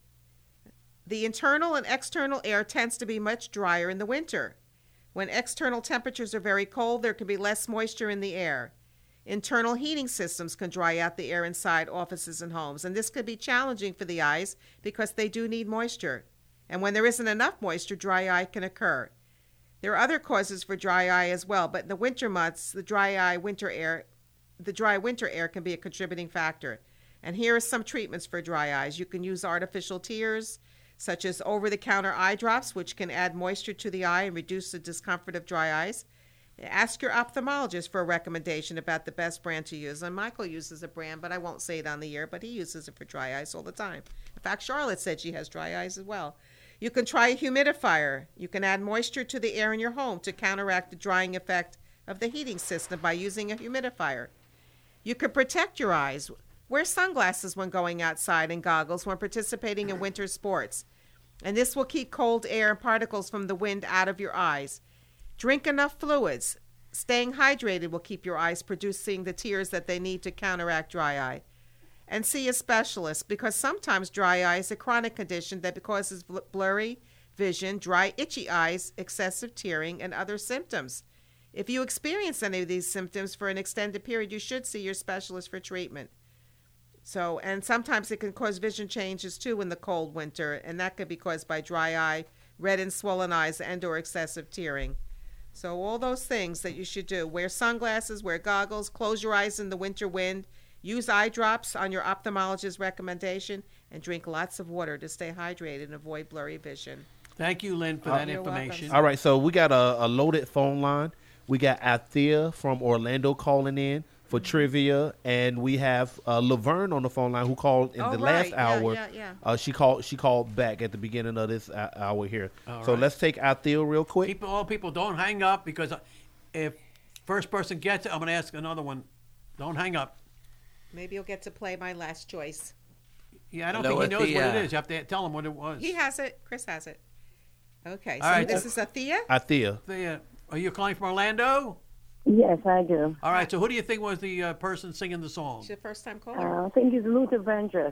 The internal and external air tends to be much drier in the winter. When external temperatures are very cold, there can be less moisture in the air. Internal heating systems can dry out the air inside offices and homes, and this could be challenging for the eyes because they do need moisture. And when there isn't enough moisture, dry eye can occur. There are other causes for dry eye as well, but in the winter months, the dry eye winter air, the dry winter air can be a contributing factor. And here are some treatments for dry eyes. You can use artificial tears, such as over-the-counter eye drops, which can add moisture to the eye and reduce the discomfort of dry eyes. Ask your ophthalmologist for a recommendation about the best brand to use. And Michael uses a brand, but I won't say it on the air, but he uses it for dry eyes all the time. In fact, Charlotte said she has dry eyes as well. You can try a humidifier. You can add moisture to the air in your home to counteract the drying effect of the heating system by using a humidifier. You can protect your eyes. Wear sunglasses when going outside and goggles when participating in winter sports. And this will keep cold air and particles from the wind out of your eyes. Drink enough fluids. Staying hydrated will keep your eyes producing the tears that they need to counteract dry eye. And see a specialist, because sometimes dry eye is a chronic condition that causes bl- blurry vision, dry, itchy eyes, excessive tearing, and other symptoms. If you experience any of these symptoms for an extended period, you should see your specialist for treatment. So, and sometimes it can cause vision changes too in the cold winter, and that could be caused by dry eye, red and swollen eyes, and or excessive tearing. So all those things that you should do: wear sunglasses, wear goggles, close your eyes in the winter wind, use eye drops on your ophthalmologist's recommendation, and drink lots of water to stay hydrated and avoid blurry vision. Thank you, Lynn, for Uh, that You're information. All right, so we got a, a loaded phone line. We got Althea from Orlando calling in for trivia, and we have uh, Laverne on the phone line who called in Oh, the right. last Yeah, hour. yeah, yeah. Uh, she called. She called back at the beginning of this uh, hour here. All so right. let's take Althea real quick. People, all people, don't hang up, because if first person gets it, I'm going to ask another one. Don't hang up. Maybe you'll get to play my last choice. Yeah, I don't Hello, think he knows what Althea. it is. You have to tell him what it was. He has it. Chris has it. Okay, so All right, this so- is Althea? Althea. Althea, are you calling from Orlando? Yes, I do. All right, so who do you think was the uh, person singing the song? She's a first-time caller. Uh, I think it's Luther Vandross.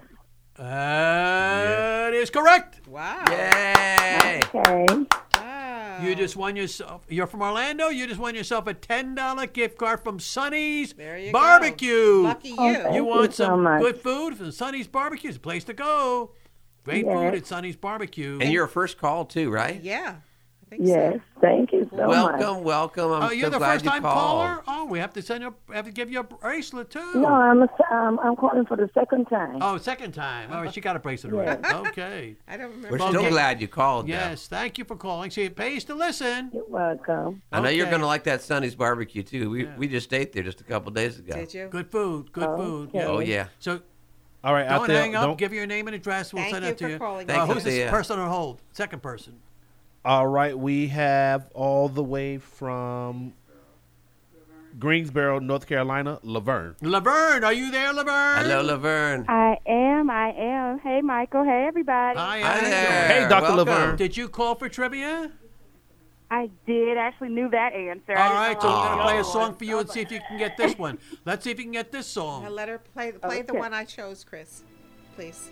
That is correct. Wow. Yay! Okay. Wow. You just won yourself. You're from Orlando. You just won yourself a ten dollar gift card from Sonny's There you Barbecue. go. Lucky you. Oh, thank You want you so some much. good food from Sonny's Barbecue? It's a place to go. Great Yes. food at Sonny's Barbecue. And you're a first call too, right? Yeah. I think Yes, thank you so much. Welcome, welcome. I'm Oh, so you're the glad first you time called. caller? Oh, we have to send you. Have to give you a bracelet too. No, I'm a, um, I'm calling for the second time. Oh, second time. All right, she got a bracelet already. Okay. I don't remember. We're Well, still okay. glad you called. though. Yes, thank you for calling. See, it pays to listen. You're welcome. I know you're Okay. going to like that Sonny's Barbecue too. We Yeah. we just ate there just a couple days ago. Did you? Good food. Good Oh, food. okay. Yeah. Oh yeah. So All right, don't Althea. hang up. Don't. Give your name and address. We'll Thank send you it to for you. calling. Uh, Thanks, who's this Althea. person on hold? Second person. All right, we have all the way from Greensboro, North Carolina, Laverne. Laverne, are you there, Laverne? Hello, Laverne. I am, I am. Hey, Michael. Hey, everybody. Hi, Hi Angel. there. Hey, Doctor Welcome. Laverne. Did you call for trivia? I did actually knew that answer. All right, so we're Aw. going to play a song for you and see if you can get this one. Let's see if you can get this Now song. let her play, play the Okay. one I chose, Chris. Please.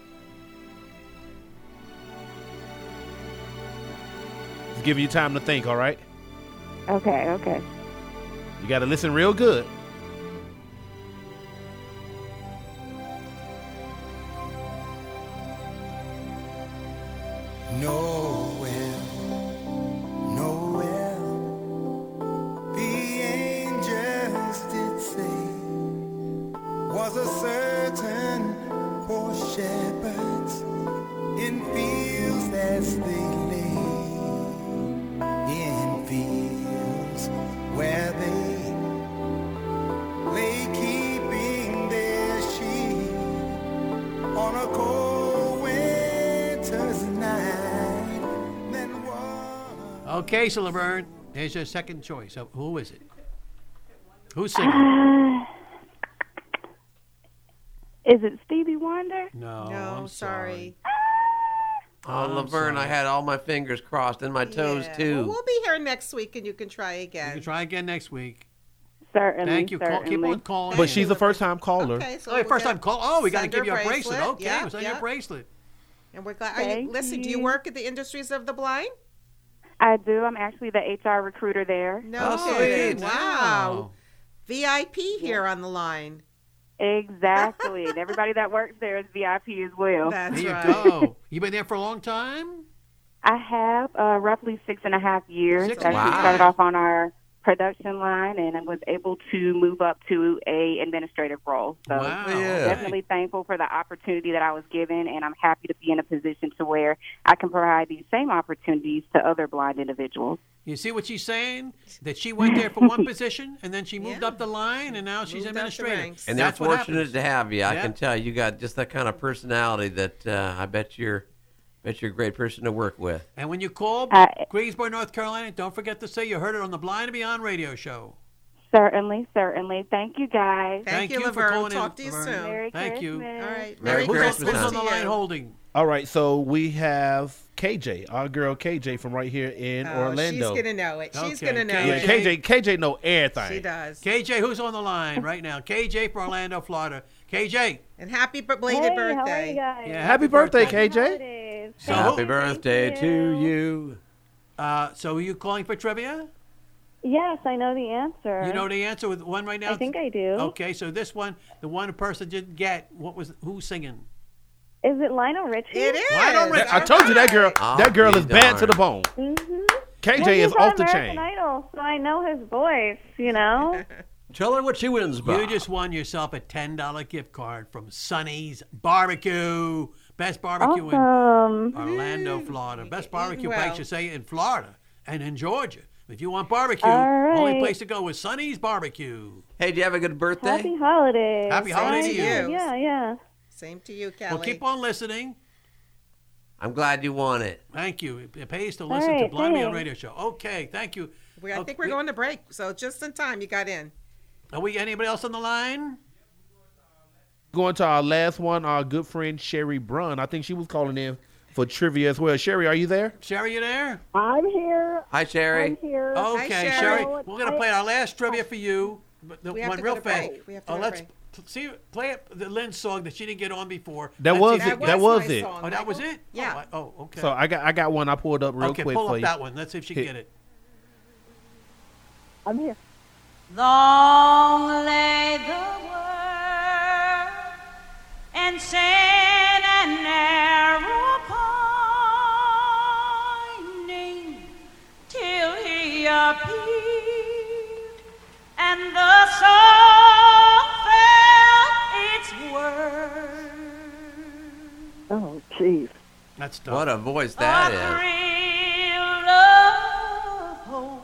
Just giving you time to think, all right? Okay, okay. You got to listen real good. Nowhere, nowhere, the angels did say, was a certain poor shepherds in fields as they lay, in fields where they lay keeping their sheep on a cold winter's night. Then one Okay, so Laverne, there's your second choice. So who is it? Who's singing? Uh, is it Stevie Wonder? No, no, I'm sorry. Oh, Laverne, I had all my fingers crossed and my toes Yeah. too. Well, we'll be here next week, and you can try again. You can try again next week. Certainly. Thank you. Call, keep certainly. on calling. But she's a first-time caller. Okay, so Oh, we'll first get- time call. Oh, we got to send give her you a bracelet. bracelet. Okay, Yeah, we'll send you yeah. a bracelet. And we're glad. Are you Thank listen? Do you you. work at the Industries of the Blind? I do. I'm actually the H R recruiter there. No, Oh, kidding. sweet. Wow. V I P here on the line. Exactly. And everybody that works there is V I P as well. That's There you right. go. You been there for a long time? I have uh, roughly six and a half years. Six I and a actually half. started off on our production line, and I was able to move up to a administrative role. So Wow. Yeah. definitely thankful for the opportunity that I was given, and I'm happy to be in a position to where I can provide these same opportunities to other blind individuals. You see what she's saying? That she went there for one position, and then she moved Yeah. up the line, and now she's Moved up the administrator. ranks. And they're That's what fortunate happens. to have you. I Yeah. can tell you got just that kind of personality that uh, I bet you're, bet you're a great person to work with. And when you call Uh, Greensboro, North Carolina, don't forget to say you heard it on the Blind and Beyond radio show. Certainly, certainly. Thank you, guys. Thank, you, you, for Laverne. calling Talk in. to you Laverne. soon. Merry Thank you. Christmas. All right. Merry Merry Christmas. Who's on the to line you. holding? All right, so we have K J, our girl K J from right here in Oh, Orlando. she's gonna know it. She's Okay, gonna know yeah, it. K J, K J know everything. She does. K J, who's on the line right now? K J from Orlando, Florida. K J. And happy belated Hey, birthday. how are you guys? Yeah, Happy birthday, K J. Holidays. So, Happy birthday to you. Uh, so are you calling for trivia? Yes, I know the answer. You know the answer with one right now? I think I do. Okay, so this one, the one person didn't get, what was, who's singing? Is it Lionel Richie? It is. Lionel Richie. I told you that girl. I'll that girl be is bad to darned. the bone. Mm-hmm. K J well, is he's off on the American chain. Idol, so I know his voice, you know? Tell her what she wins by. You just won yourself a ten dollar gift card from Sonny's Barbecue. Best barbecue Awesome. in Orlando, Florida. Best barbecue well. place, you say, in Florida and in Georgia. If you want barbecue, All right. only place to go is Sonny's Barbecue. Hey, do you have a good birthday? Happy holidays. Happy holidays to I you. do. Yeah, yeah. Same to you, Kelly. Well, keep on listening. I'm glad you won it. Thank you. It pays to All listen to right, Blind Me on thanks. Radio Show. Okay, thank you. We, I Oh, think we're we- going to break, so just in time you got in. Are we anybody else on the line? Going to our last one, our good friend Sherry Brunn. I think she was calling in for trivia as well. Sherry, are you there? Sherry, you there? I'm here. Hi, Sherry. I'm here. Okay, Hi, Sherry. Sherry. We're going to I- play our last trivia for you. But the We have one to real go to fast. break. We have to Oh, go to let's break. p- see. Play it, the Lynn song that she didn't get on before. That Let's was see- it. That was my it. song, Oh, that was Michael. it? Yeah. Oh, I- Oh, okay. So I got I got one I pulled up real okay, quick pull for up you. that one. Let's see if she can Hit- get it. I'm here. Long lay the world and sin and narrow pining till he appeared and the song felt its word. Oh, jeez. That's tough. What a voice that A is. thrill of hope,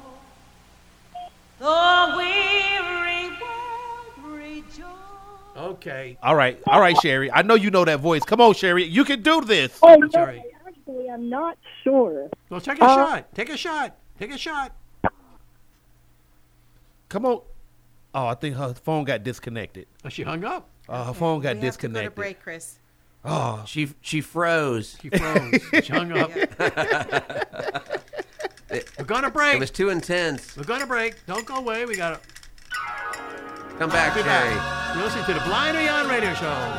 the weary world rejoiced. Okay. All right, all right, Sherry. I know you know that voice. Come on, Sherry. You can do this. Oh, no, Sorry. actually, I'm not sure. Well, take a Uh, shot. Take a shot. Take a shot. Come on. Oh, I think her phone got disconnected. Oh, she hung up. Uh, her phone got we have to go to disconnected. break, Chris. Oh, She she froze. She froze. She hung up. We're gonna break. It was too intense. We're gonna break. Don't go away. We gotta Come back, be Sherry. back. You're listening to the Blind Beyond Radio Show.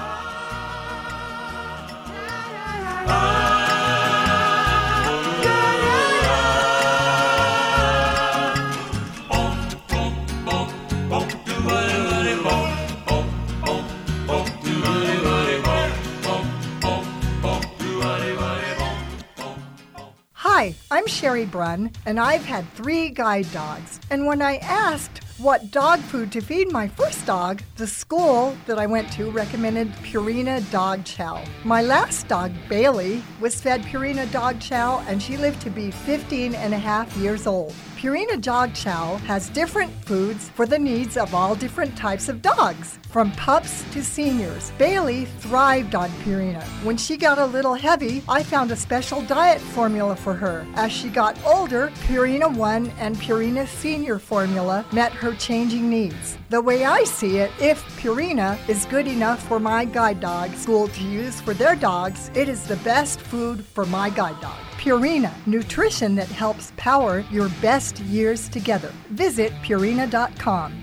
Hi, I'm Sherry Brunn, and I've had three guide dogs. And when I asked what dog food to feed my first dog, the school that I went to recommended Purina Dog Chow. My last dog, Bailey, was fed Purina Dog Chow, and she lived to be fifteen and a half years old. Purina Dog Chow has different foods for the needs of all different types of dogs, from pups to seniors. Bailey thrived on Purina. When she got a little heavy, I found a special diet formula for her. As she got older, Purina One and Purina Senior formula met her changing needs. The way I see it, if Purina is good enough for my guide dog school to use for their dogs, it is the best food for my guide dog. Purina, nutrition that helps power your best years together. Visit Purina dot com.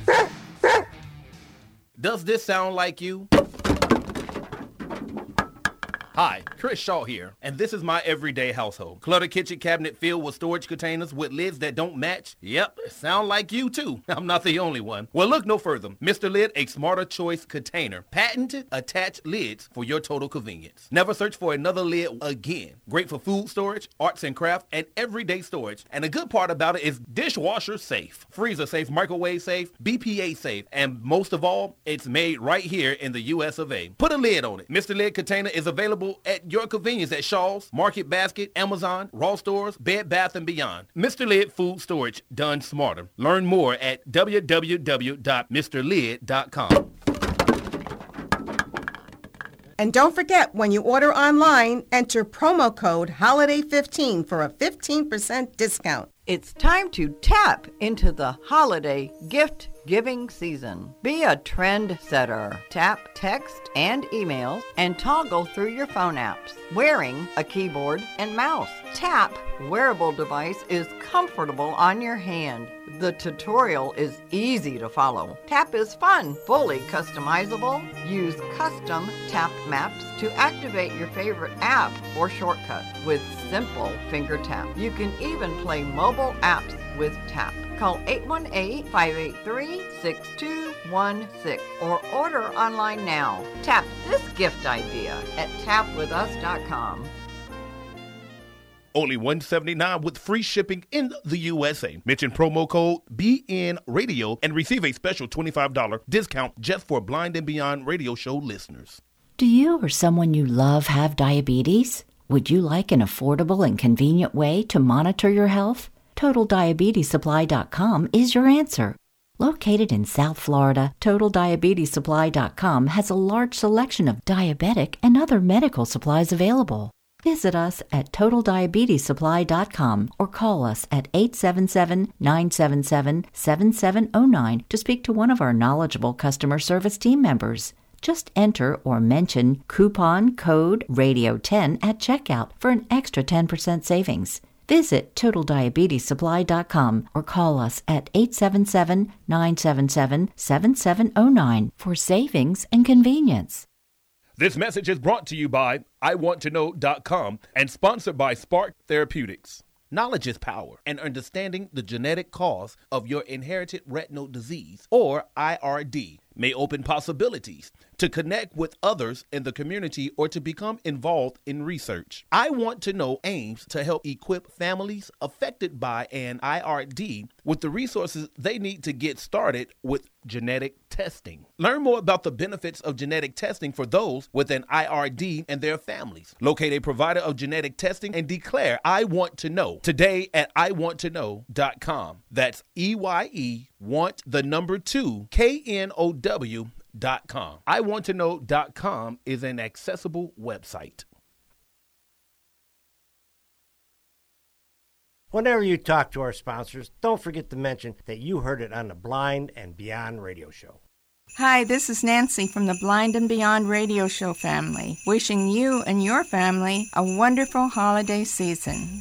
Does this sound like you? Hi, Chris Shaw here, and this is my everyday household. Cluttered kitchen cabinet filled with storage containers with lids that don't match? Yep, sound like you too. I'm not the only one. Well, look no further. Mister Lid, a smarter choice container. Patented attached lids for your total convenience. Never search for another lid again. Great for food storage, arts and craft, and everyday storage. And the good part about it is dishwasher safe, freezer safe, microwave safe, B P A safe, and most of all, it's made right here in the U S of A. Put a lid on it. Mister Lid container is available at your convenience at Shaw's, Market Basket, Amazon, Raw Stores, Bed Bath and Beyond. Mister Lid Food Storage, done smarter. Learn more at w w w dot mr lid dot com. And don't forget, when you order online, enter promo code holiday fifteen for a fifteen percent discount. It's time to tap into the holiday gift giving season. Be a trend setter. Tap, text, and email, and toggle through your phone apps wearing a keyboard and mouse. Tap wearable device is comfortable on your hand. The tutorial is easy to follow. Tap is fun, fully customizable. Use custom tap maps to activate your favorite app or shortcut with simple finger tap. You can even play mobile apps with Tap. Call eight one eight, five eight three, six two one six or order online now. Tap this gift idea at tap with us dot com. Only one hundred seventy-nine dollars with free shipping in the U S A. Mention promo code B N Radio and receive a special twenty-five dollars discount just for Blind and Beyond radio show listeners. Do you or someone you love have diabetes? Would you like an affordable and convenient way to monitor your health? Total Diabetes Supply dot com is your answer. Located in South Florida, Total Diabetes Supply dot com has a large selection of diabetic and other medical supplies available. Visit us at Total Diabetes Supply dot com or call us at eight seven seven, nine seven seven, seven seven zero nine to speak to one of our knowledgeable customer service team members. Just enter or mention coupon code radio ten at checkout for an extra ten percent savings. Visit Total Diabetes Supply dot com or call us at eight seven seven, nine seven seven, seven seven zero nine for savings and convenience. This message is brought to you by I want to know dot com and sponsored by Spark Therapeutics. Knowledge is power, and understanding the genetic cause of your inherited retinal disease, or I R D, may open possibilities to connect with others in the community or to become involved in research. I Want to Know aims to help equip families affected by an I R D with the resources they need to get started with genetic testing. Learn more about the benefits of genetic testing for those with an I R D and their families. Locate a provider of genetic testing and declare I Want to Know today at I want to know dot com. That's E Y E want the number two K N O W dot com. I want to know dot com is an accessible website. Whenever you talk to our sponsors, don't forget to mention that you heard it on the Blind and Beyond radio show. Hi, this is Nancy from the Blind and Beyond radio show family, wishing you and your family a wonderful holiday season.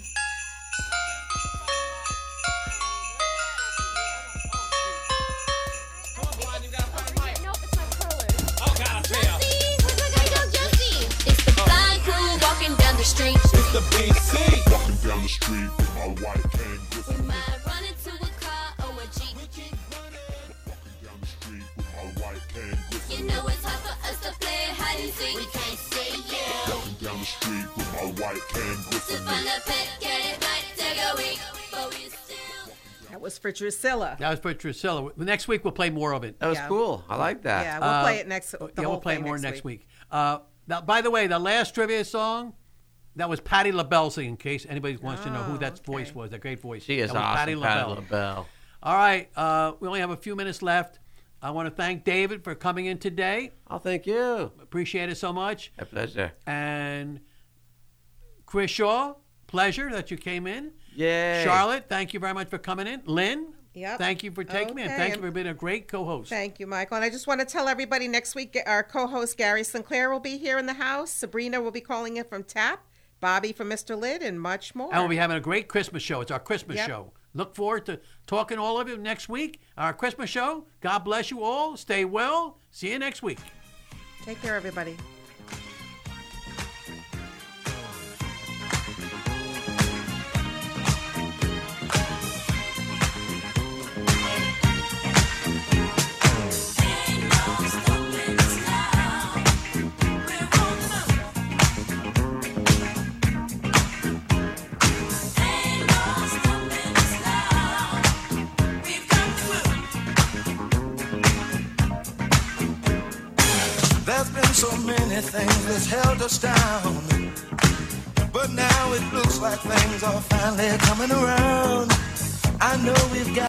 Street. It's the B C. Walking down the street with my white cane. We might run into a car or a Jeep. We keep running. Walking down the street with my white cane. You know it's hard for us to play hide and seek. We can't see you. Walking down the street with my white cane. To find a pet cat, it might take a week, but we still. That was for Drusilla. That was for Drusilla. Next week we'll play more of it. That was Yeah. cool. I like that. Yeah, we'll Uh, play it next. The yeah, whole we'll play thing more next next week. week. Uh, now, by the way, the last trivia song, that was Patti LaBelle singing, in case anybody wants to know who that voice was, that great voice. She is that was awesome, Patti Patti LaBelle. LaBelle. All right, uh, we only have a few minutes left. I want to thank David for coming in today. Oh, thank you. Appreciate it so much. A pleasure. And Chris Shaw, pleasure that you came in. Yay. Charlotte, thank you very much for coming in. Lynn, Yep. thank you for taking me, and thank you for being a great co-host. Thank you, Michael. And I just want to tell everybody next week our co-host Gary Sinclair will be here in the house. Sabrina will be calling in from Tap, Bobby from Mister Lid, and much more. And we'll be having a great Christmas show. It's our Christmas Yep. show. Look forward to talking to all of you next week. Our Christmas show. God bless you all. Stay well. See you next week. Take care, everybody. There's been so many things that's held us down, but now it looks like things are finally coming around. I know we've got